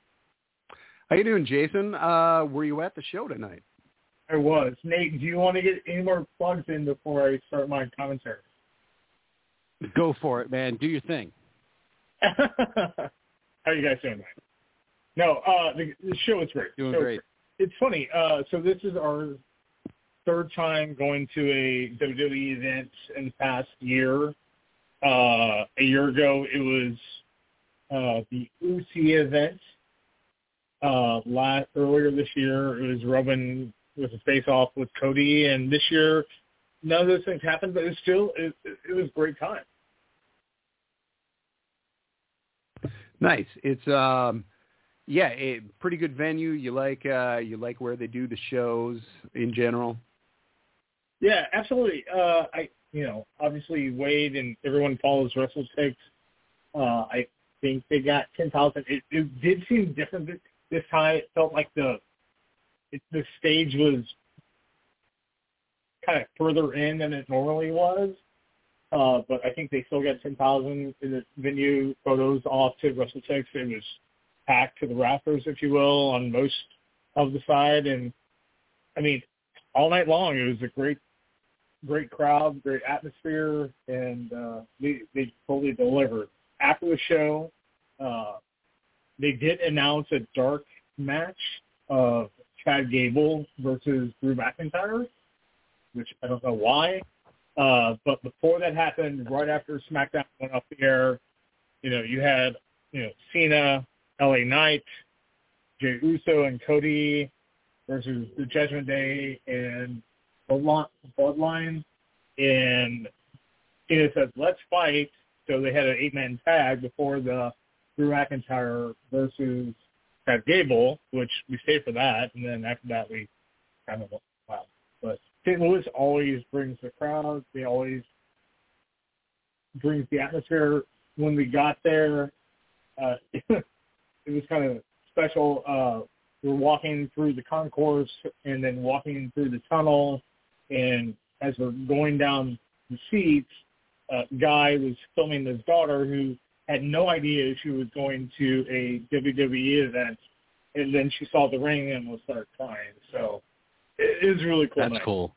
How you doing, Jason? Uh, were you at the show tonight? I was. Nate, do you want to get any more plugs in before I start my commentary? Go for it, man. Do your thing. How are you guys doing, man? No, uh, the, the show is great. Doing so great. It's funny. Uh, so this is our third time going to a W W E event in the past year. Uh, a year ago, it was uh, the U C event. Uh, last earlier this year, it was Roman with a face-off with Cody, and this year, none of those things happened, but it was still it, it was a great time. Nice. It's um, yeah, a pretty good venue. You like uh, you like where they do the shows in general. Yeah, absolutely. Uh, I you know obviously Wade and everyone follows WrestleTix. Uh, I think they got ten thousand. It, it did seem different this time. It felt like the it, the stage was kind of further in than it normally was. Uh, but I think they still got ten thousand in the venue. Photos off to WrestleTix. It was packed to the rafters, if you will, on most of the side. And, I mean, all night long, it was a great, great crowd, great atmosphere, and uh, they, they totally delivered. After the show, uh, they did announce a dark match of Chad Gable versus Drew McIntyre, which I don't know why. Uh, but before that happened, right after SmackDown went off the air, you know, you had, you know, Cena, L A Knight, Jey Uso and Cody versus the Judgment Day and Bloodline. And Cena says, let's fight. So they had an eight-man tag before the Drew McIntyre versus Chad Gable, which we stayed for that. And then after that, we kind of, wow. But Saint Louis always brings the crowd. They always brings the atmosphere. When we got there, uh, it was kind of special. Uh, we were walking through the concourse and then walking through the tunnel. And as we're going down the seats, a guy was filming his daughter who had no idea she was going to a W W E event. And then she saw the ring and was started crying. So it is really cool. That's night. cool.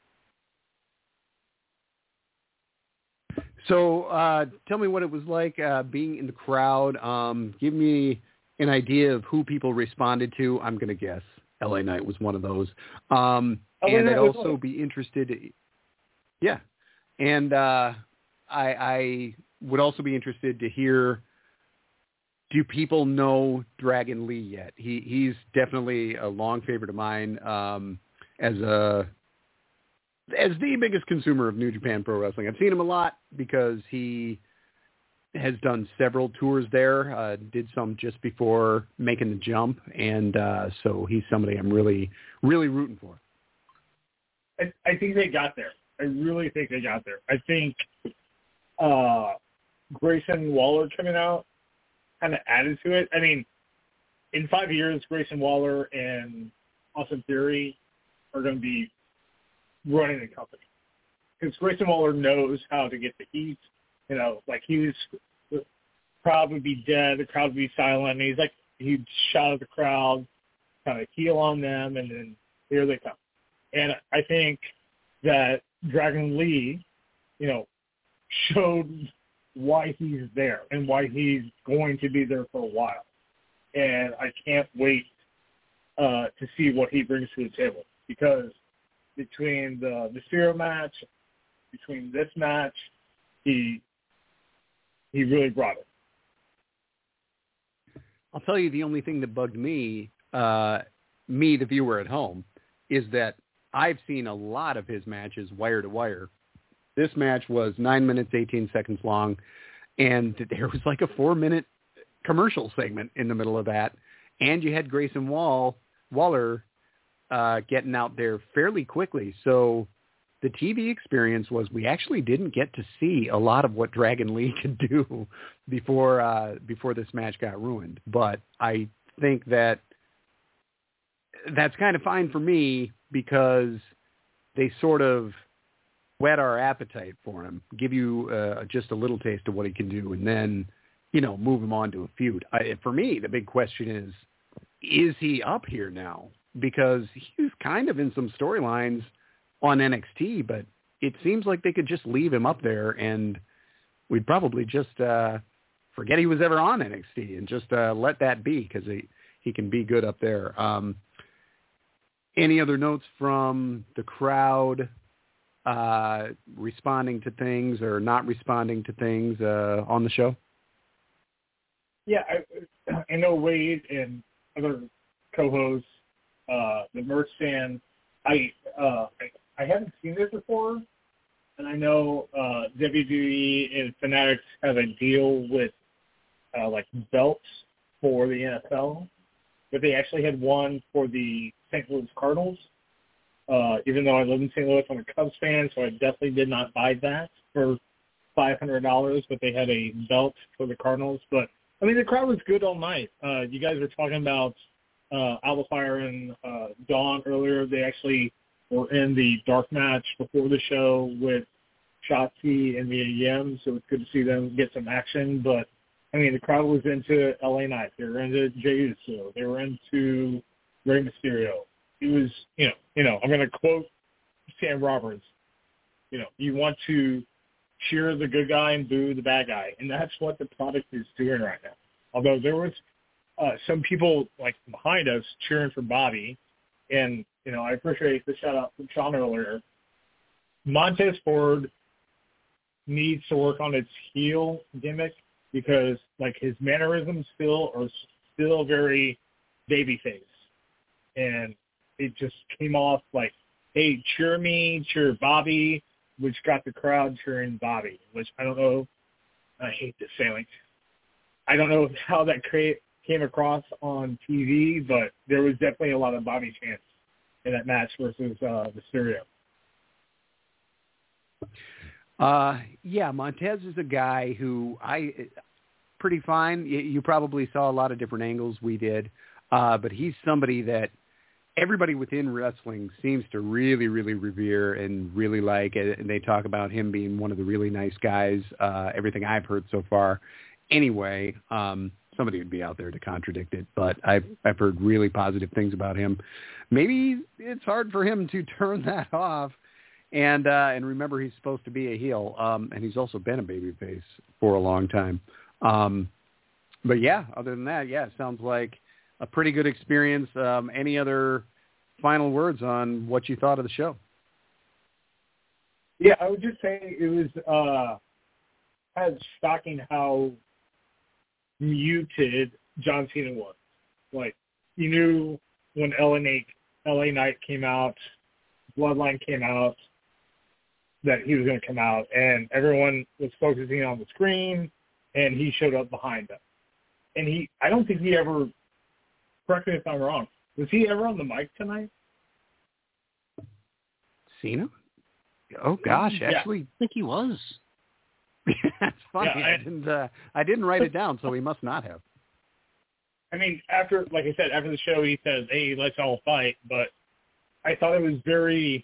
So uh, tell me what it was like uh, being in the crowd. Um, give me an idea of who people responded to. I'm going to guess L A Knight was one of those. Um, and I'd also be interested. Yeah. And uh, I, I would also be interested to hear, do people know Dragon Lee yet? He He's definitely a long favorite of mine um, as a as the biggest consumer of New Japan Pro Wrestling. I've seen him a lot because he has done several tours there, uh, did some just before making the jump, and uh, so he's somebody I'm really, really rooting for. I, I think they got there. I really think they got there. I think uh, Grayson Waller coming out kind of added to it. I mean, in five years, Grayson Waller and Austin Theory are going to be running the company because Grayson Waller knows how to get the heat. You know, like he was, the crowd would be dead, the crowd would be silent, and he's like, he'd shout at the crowd, kind of heel on them, and then here they come. And I think that Dragon Lee, you know, showed why he's there and why he's going to be there for a while. And I can't wait uh, to see what he brings to the table because between the Mysterio match, between this match, he he really brought it. I'll tell you the only thing that bugged me, uh, me, the viewer at home, is that I've seen a lot of his matches wire to wire. This match was nine minutes, eighteen seconds long, and there was like a four-minute commercial segment in the middle of that, and you had Grayson Wall, Waller uh, getting out there fairly quickly. So the T V experience was we actually didn't get to see a lot of what Dragon Lee could do before uh, before this match got ruined. But I think that that's kind of fine for me because they sort of whet our appetite for him, give you uh, just a little taste of what he can do, and then, you know, move him on to a feud. I, for me, the big question is, is he up here now? Because he's kind of in some storylines on N X T, but it seems like they could just leave him up there and we'd probably just uh, forget he was ever on N X T and just uh, let that be because he, he can be good up there. Um, any other notes from the crowd uh, responding to things or not responding to things uh, on the show? Yeah, I, I know Wade and other co-hosts, uh, the merch stand, I, uh, I I haven't seen this before, and I know uh, W W E and Fanatics have a deal with uh, like belts for the N F L, but they actually had one for the Saint Louis Cardinals. Uh, even though I live in Saint Louis, I'm a Cubs fan, so I definitely did not buy that for five hundred dollars, but they had a belt for the Cardinals. But, I mean, the crowd was good all night. Uh, you guys were talking about uh, Alba Fire and uh, Dawn earlier. They actually were in the dark match before the show with Shotzi and Mia Yim, so it's good to see them get some action. But, I mean, the crowd was into L A Knight. They were into Jey Uso. They were into Rey Mysterio. It was, you know, you know, I'm going to quote Sam Roberts. You know, you want to cheer the good guy and boo the bad guy, and that's what the product is doing right now. Although there was uh, some people like behind us cheering for Bobby, and you know, I appreciate the shout out from Sean earlier. Montez Ford needs to work on its heel gimmick because, like, his mannerisms still are still very babyface, and it just came off like, hey, cheer me, cheer Bobby, which got the crowd cheering Bobby, which I don't know. I hate this saying. I don't know how that cra- came across on T V, but there was definitely a lot of Bobby chants in that match versus uh, Mysterio. Uh, yeah, Montez is a guy who I pretty fine. You, you probably saw a lot of different angles we did, uh, but he's somebody that everybody within wrestling seems to really, really revere and really like, and they talk about him being one of the really nice guys, uh, everything I've heard so far. Anyway, um, somebody would be out there to contradict it, but I've, I've heard really positive things about him. Maybe it's hard for him to turn that off and uh, and remember he's supposed to be a heel, um, and he's also been a babyface for a long time. Um, but, yeah, other than that, yeah, it sounds like a pretty good experience. Um, any other final words on what you thought of the show? Yeah, I would just say it was uh, kind of shocking how muted John Cena was. Like, you knew when L A Knight, L A Knight came out, Bloodline came out, that he was going to come out, and everyone was focusing on the screen, and he showed up behind them. And he, I don't think he ever, correct me if I'm wrong, was he ever on the mic tonight? Cena? Oh gosh, yeah. actually, I think he was. That's funny. Yeah, I, I, I didn't. Uh, I didn't write it down, so he must not have. I mean, after, like I said, after the show, he says, "Hey, let's all fight." But I thought it was very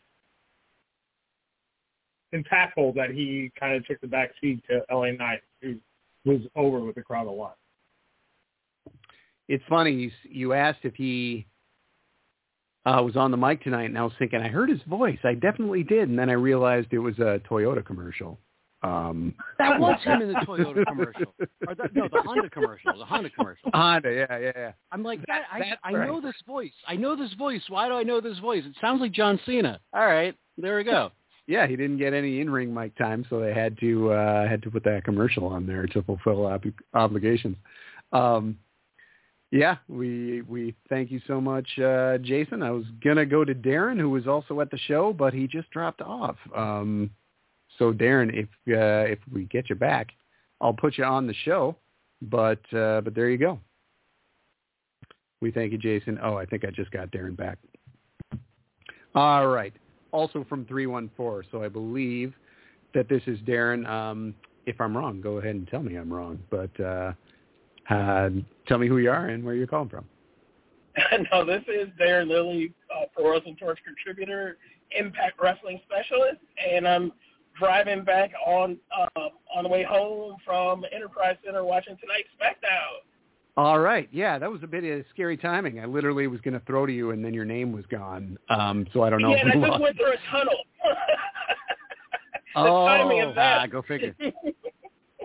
impactful that he kind of took the back seat to L A Knight, who was over with the crowd a lot. It's funny. You, you asked if he uh, was on the mic tonight, and I was thinking, I heard his voice. I definitely did, and then I realized it was a Toyota commercial. Um, that was him in the Toyota commercial. Or the, no, the Honda commercial. The Honda commercial. Honda, yeah, yeah, yeah. I'm like, I, I, I right. know this voice. I know this voice. Why do I know this voice? It sounds like John Cena. All right, there we go. Yeah, he didn't get any in-ring mic time, so they had to uh, had to put that commercial on there to fulfill ob- obligations. Um, yeah, we we thank you so much, uh, Jason. I was gonna go to Darren, who was also at the show, but he just dropped off. Um, so Darren, if uh, if we get you back, I'll put you on the show. But uh, but there you go. We thank you, Jason. Oh, I think I just got Darren back. All right. Also from three one four, so I believe that this is Darren. Um, if I'm wrong, go ahead and tell me I'm wrong. But uh, uh, tell me who you are and where you're calling from. No, this is Darren Lilly, uh, Pro Wrestling Torch contributor, Impact Wrestling specialist, and I'm driving back on uh, on the way home from Enterprise Center watching tonight's SmackDown. All right. Yeah, that was a bit of scary timing. I literally was going to throw to you, and then your name was gone. Um, so I don't know. Yeah, if and I lost. just went through a tunnel. The oh, timing of that. ah, go figure.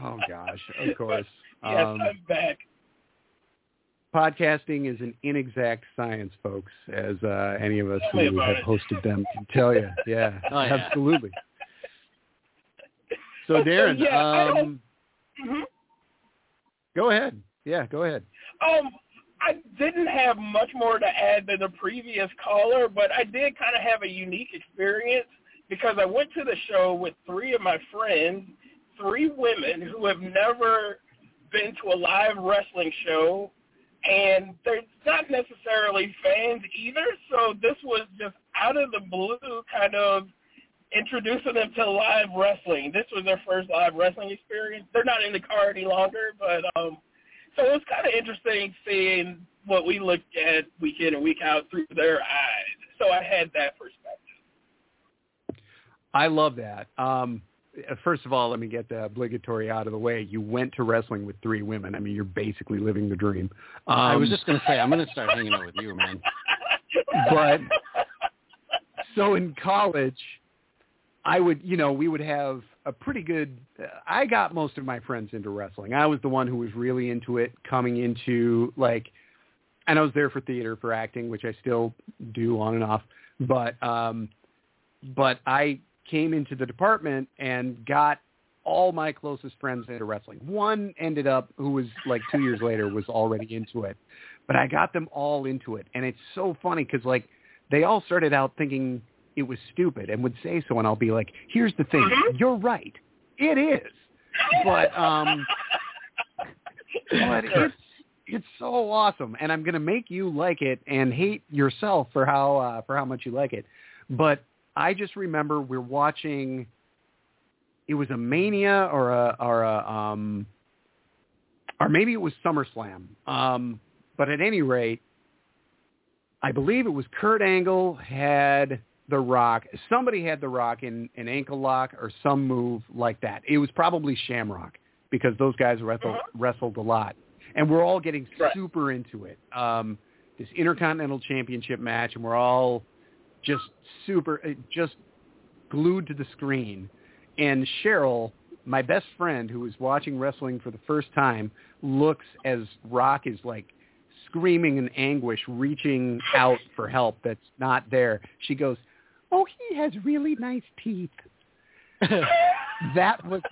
Oh, gosh, of course. But, yes, um, I'm back. Podcasting is an inexact science, folks, as uh, any of us Tell me who about have it. hosted them can tell you. Yeah, Oh, yeah. absolutely. So, Darren, yeah, I don't- um, Mhm. go ahead. Yeah, go ahead. Um, I didn't have much more to add than the previous caller, but I did kind of have a unique experience because I went to the show with three of my friends, three women who have never been to a live wrestling show, and they're not necessarily fans either, so this was just out of the blue kind of introducing them to live wrestling. This was their first live wrestling experience. They're not in the car any longer, but um, so it was kind of interesting seeing what we look at week in and week out through their eyes. So I had that perspective. I love that. Um, first of all, let me get the obligatory out of the way. You went to wrestling with three women. I mean, you're basically living the dream. Um, I was just going to say, I'm going to start hanging out with you, man. But so in college, I would, you know, we would have a pretty good, uh, I got most of my friends into wrestling. I was the one who was really into it coming into, like, and I was there for theater, for acting, which I still do on and off. But, um, but I came into the department and got all my closest friends into wrestling. One ended up, who was like two years later, was already into it. But I got them all into it. And it's so funny because, like, they all started out thinking it was stupid and would say so, and I'll be like, here's the thing, you're right, it is, but um but it's it's so awesome, and I'm gonna make you like it and hate yourself for how uh for how much you like it. But I just remember we're watching, it was a Mania or a or a um or maybe it was SummerSlam, um but at any rate, I believe it was Kurt Angle had The Rock. Somebody had The Rock in an ankle lock or some move like that. It was probably Shamrock because those guys wrestled, uh-huh. wrestled a lot. And we're all getting right. super into it. Um, this Intercontinental Championship match, and we're all just super, just glued to the screen. And Cheryl, my best friend who was watching wrestling for the first time, looks as Rock is like screaming in anguish, reaching out for help that's not there. She goes, "Oh, he has really nice teeth." That was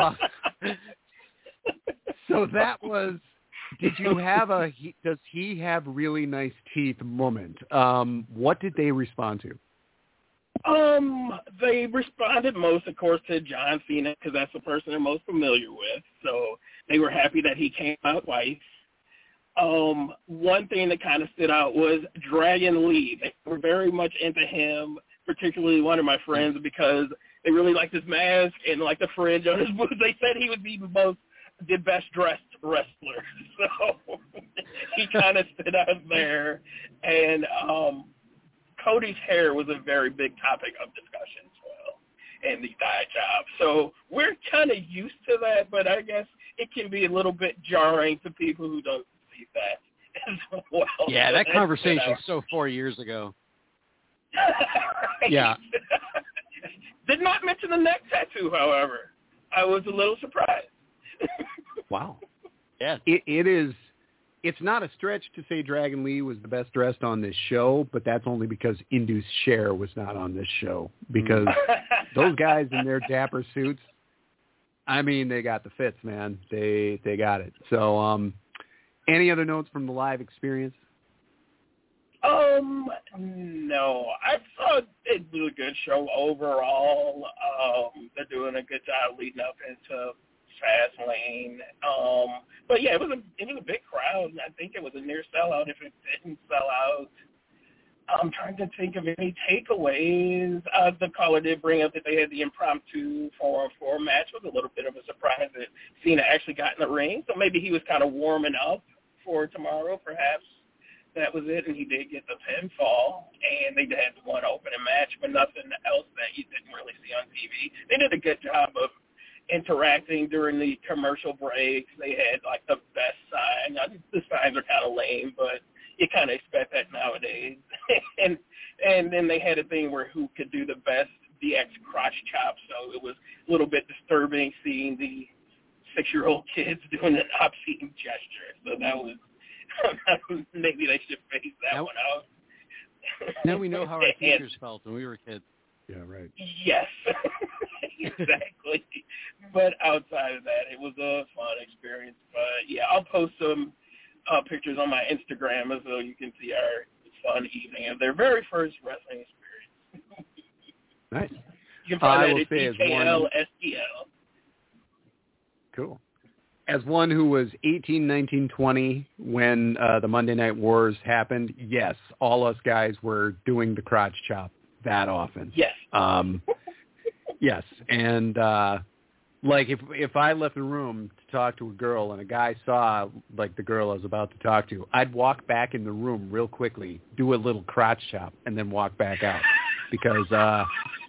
so. That was. Did you have a? He, does he have really nice teeth moment? Um, what did they respond to? Um, they responded most, of course, to John Cena because that's the person they're most familiar with. So they were happy that he came out twice. Um, one thing that kind of stood out was Dragon Lee. They were very much into him, particularly one of my friends, because they really liked his mask and like the fringe on his boots. They said he would be the most, the best dressed wrestler. So he kind of stood out there. And um, Cody's hair was a very big topic of discussion as well, and the dye job. So we're kind of used to that, but I guess it can be a little bit jarring to people who don't see that as well. Yeah, so that conversation you know. so four years ago. Right. Yeah. Did not mention the neck tattoo, however. I was a little surprised. Wow. Yeah. It, it is. It's not a stretch to say Dragon Lee was the best dressed on this show, but that's only because Indus Sher was not on this show. Because those guys in their dapper suits, I mean, they got the fits, man. They they got it. So, um, any other notes from the live experience? Um, no. I thought it was a good show overall. Um, they're doing a good job leading up into Fastlane. Um, but yeah, it was a it was a big crowd. I think it was a near sellout if it didn't sell out. I'm trying to think of any takeaways. Uh, the caller did bring up that they had the impromptu four on four match. It was a little bit of a surprise that Cena actually got in the ring. So maybe he was kind of warming up for tomorrow, perhaps. That was it, and he did get the pinfall, and they had one opening match, but nothing else that you didn't really see on T V. They did a good job of interacting during the commercial breaks. They had, like, the best sign. The signs are kind of lame, but you kind of expect that nowadays. and and then they had a thing where who could do the best D X crotch chop, so it was a little bit disturbing seeing the six-year-old kids doing an obscene gesture. So that was maybe they should phase that now, one out. Now we know how our and, teachers felt when we were kids. Yeah, right. Yes, exactly. But outside of that, it was a fun experience. But yeah, I'll post some uh, pictures on my Instagram so you can see our fun evening of their very first wrestling experience. Nice. You can find I that will at say D K L S T L. Cool. As one who was eighteen, nineteen, twenty when uh, the Monday Night Wars happened, yes, all us guys were doing the crotch chop that often. Yes. Um, yes. And uh, like if if I left the room to talk to a girl and a guy saw like the girl I was about to talk to, I'd walk back in the room real quickly, do a little crotch chop, and then walk back out because uh,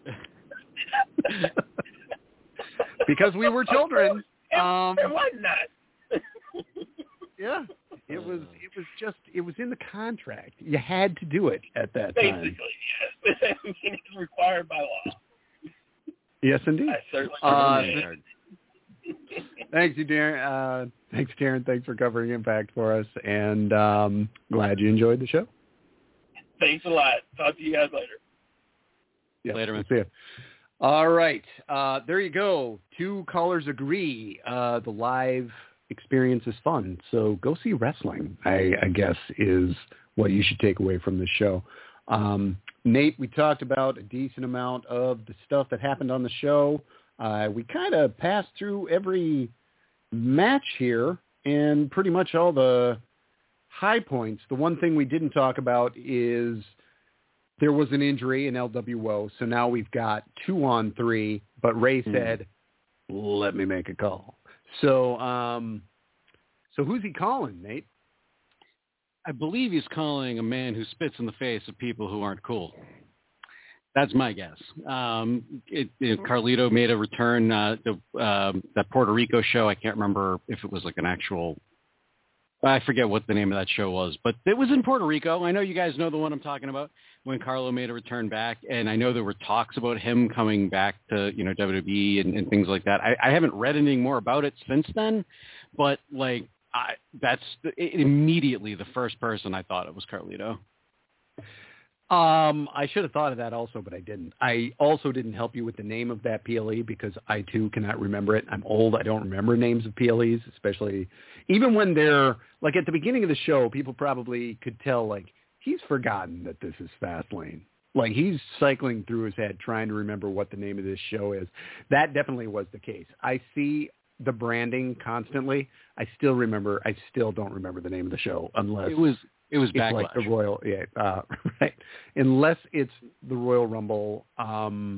because we were children. Um, Why not? yeah, it was. It was just. It was in the contract. You had to do it at that Basically, time. yes. I mean, it's required by law. Yes, indeed. I certainly. Uh, thanks, you, Darren. Uh, thanks, Darren. Thanks for covering Impact for us, and um, glad you enjoyed the show. Thanks a lot. Talk to you guys later. Yeah, later, man. See you. All right. Uh, there you go. Two callers agree. Uh, the live experience is fun. So go see wrestling, I, I guess, is what you should take away from this show. Um, Nate, we talked about a decent amount of the stuff that happened on the show. Uh, we kind of passed through every match here and pretty much all the high points. The one thing we didn't talk about is there was an injury in L W O, so now we've got two on three, but Ray said, let me make a call. So um, so who's he calling, Nate? I believe he's calling a man who spits in the face of people who aren't cool. That's my guess. Um, it, it, Carlito made a return. Uh, the um, that Puerto Rico show, I can't remember if it was like an actual I forget what the name of that show was, but it was in Puerto Rico. I know you guys know the one I'm talking about when Carlo made a return back, and I know there were talks about him coming back to, you know, W W E and, and things like that. I, I haven't read anything more about it since then, but like I, that's it, immediately the first person I thought it was Carlito. Um, I should have thought of that also, but I didn't. I also didn't help you with the name of that P L E because I, too, cannot remember it. I'm old. I don't remember names of P L Es, especially even when they're, like, at the beginning of the show, people probably could tell, like, he's forgotten that this is Fastlane. Like, he's cycling through his head trying to remember what the name of this show is. That definitely was the case. I see the branding constantly. I still remember, I still don't remember the name of the show unless... It was... It was it's Backlash. like the Royal, yeah, uh, right. Unless it's the Royal Rumble, um,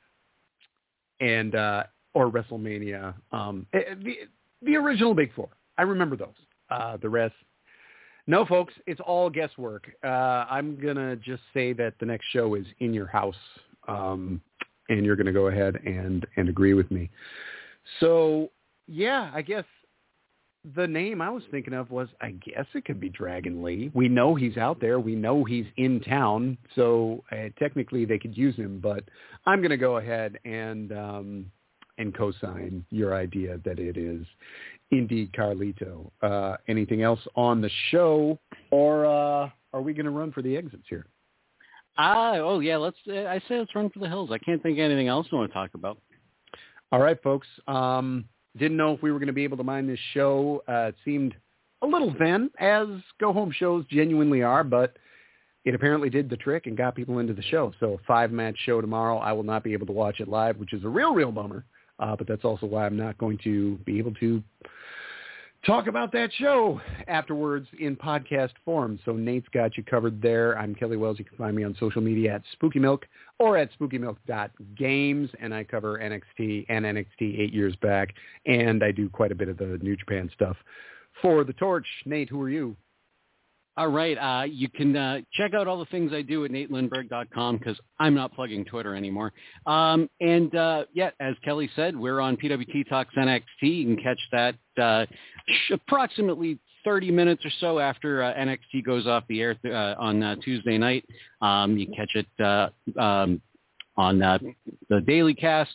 and uh, or WrestleMania, um, the the original Big Four. I remember those. Uh, the rest, no, folks. It's all guesswork. Uh, I'm gonna just say that the next show is in your house, um, and you're gonna go ahead and and agree with me. So yeah, I guess. The name I was thinking of was, I guess it could be Dragon Lee. We know he's out there. We know he's in town. So uh, technically they could use him, but I'm going to go ahead and um, and co-sign your idea that it is indeed Carlito. Uh, anything else on the show, or uh, are we going to run for the exits here? Ah, oh yeah, let's. Uh, I say let's run for the hills. I can't think of anything else I want to talk about. All right, folks. Um, Didn't know if we were going to be able to mine this show. Uh, it seemed a little thin, as go-home shows genuinely are, but it apparently did the trick and got people into the show. So five-match show tomorrow. I will not be able to watch it live, which is a real, real bummer. Uh, but that's also why I'm not going to be able to talk about that show afterwards in podcast form. So Nate's got you covered there. I'm Kelly Wells. You can find me on social media at Spooky Milk or at spooky milk dot games, and I cover N X T and N X T eight years back, and I do quite a bit of the New Japan stuff for The Torch. Nate, who are you? All right. Uh, you can uh, check out all the things I do at nate lindberg dot com because I'm not plugging Twitter anymore. Um, and, uh, yeah, as Kelly said, we're on P W T Talks N X T. You can catch that uh, approximately thirty minutes or so after uh, N X T goes off the air th- uh, on uh, Tuesday night. Um, you can catch it uh, um, on uh, the Daily Cast.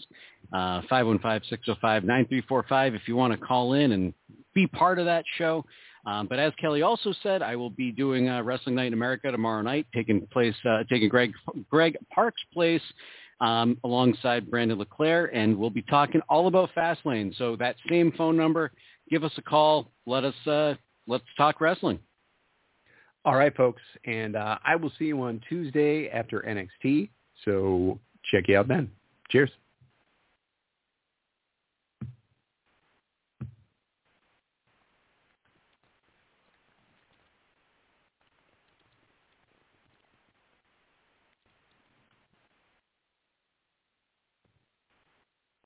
uh, five one five, six oh five, nine three four five if you want to call in and be part of that show. Um, but as Kelly also said, I will be doing uh, Wrestling Night in America tomorrow night, taking place, uh, taking Greg Greg Park's place um, alongside Brandon LeClaire, and we'll be talking all about Fastlane. So that same phone number, give us a call. Let us uh, let's talk wrestling. All right, folks, and uh, I will see you on Tuesday after N X T. So check you out then. Cheers.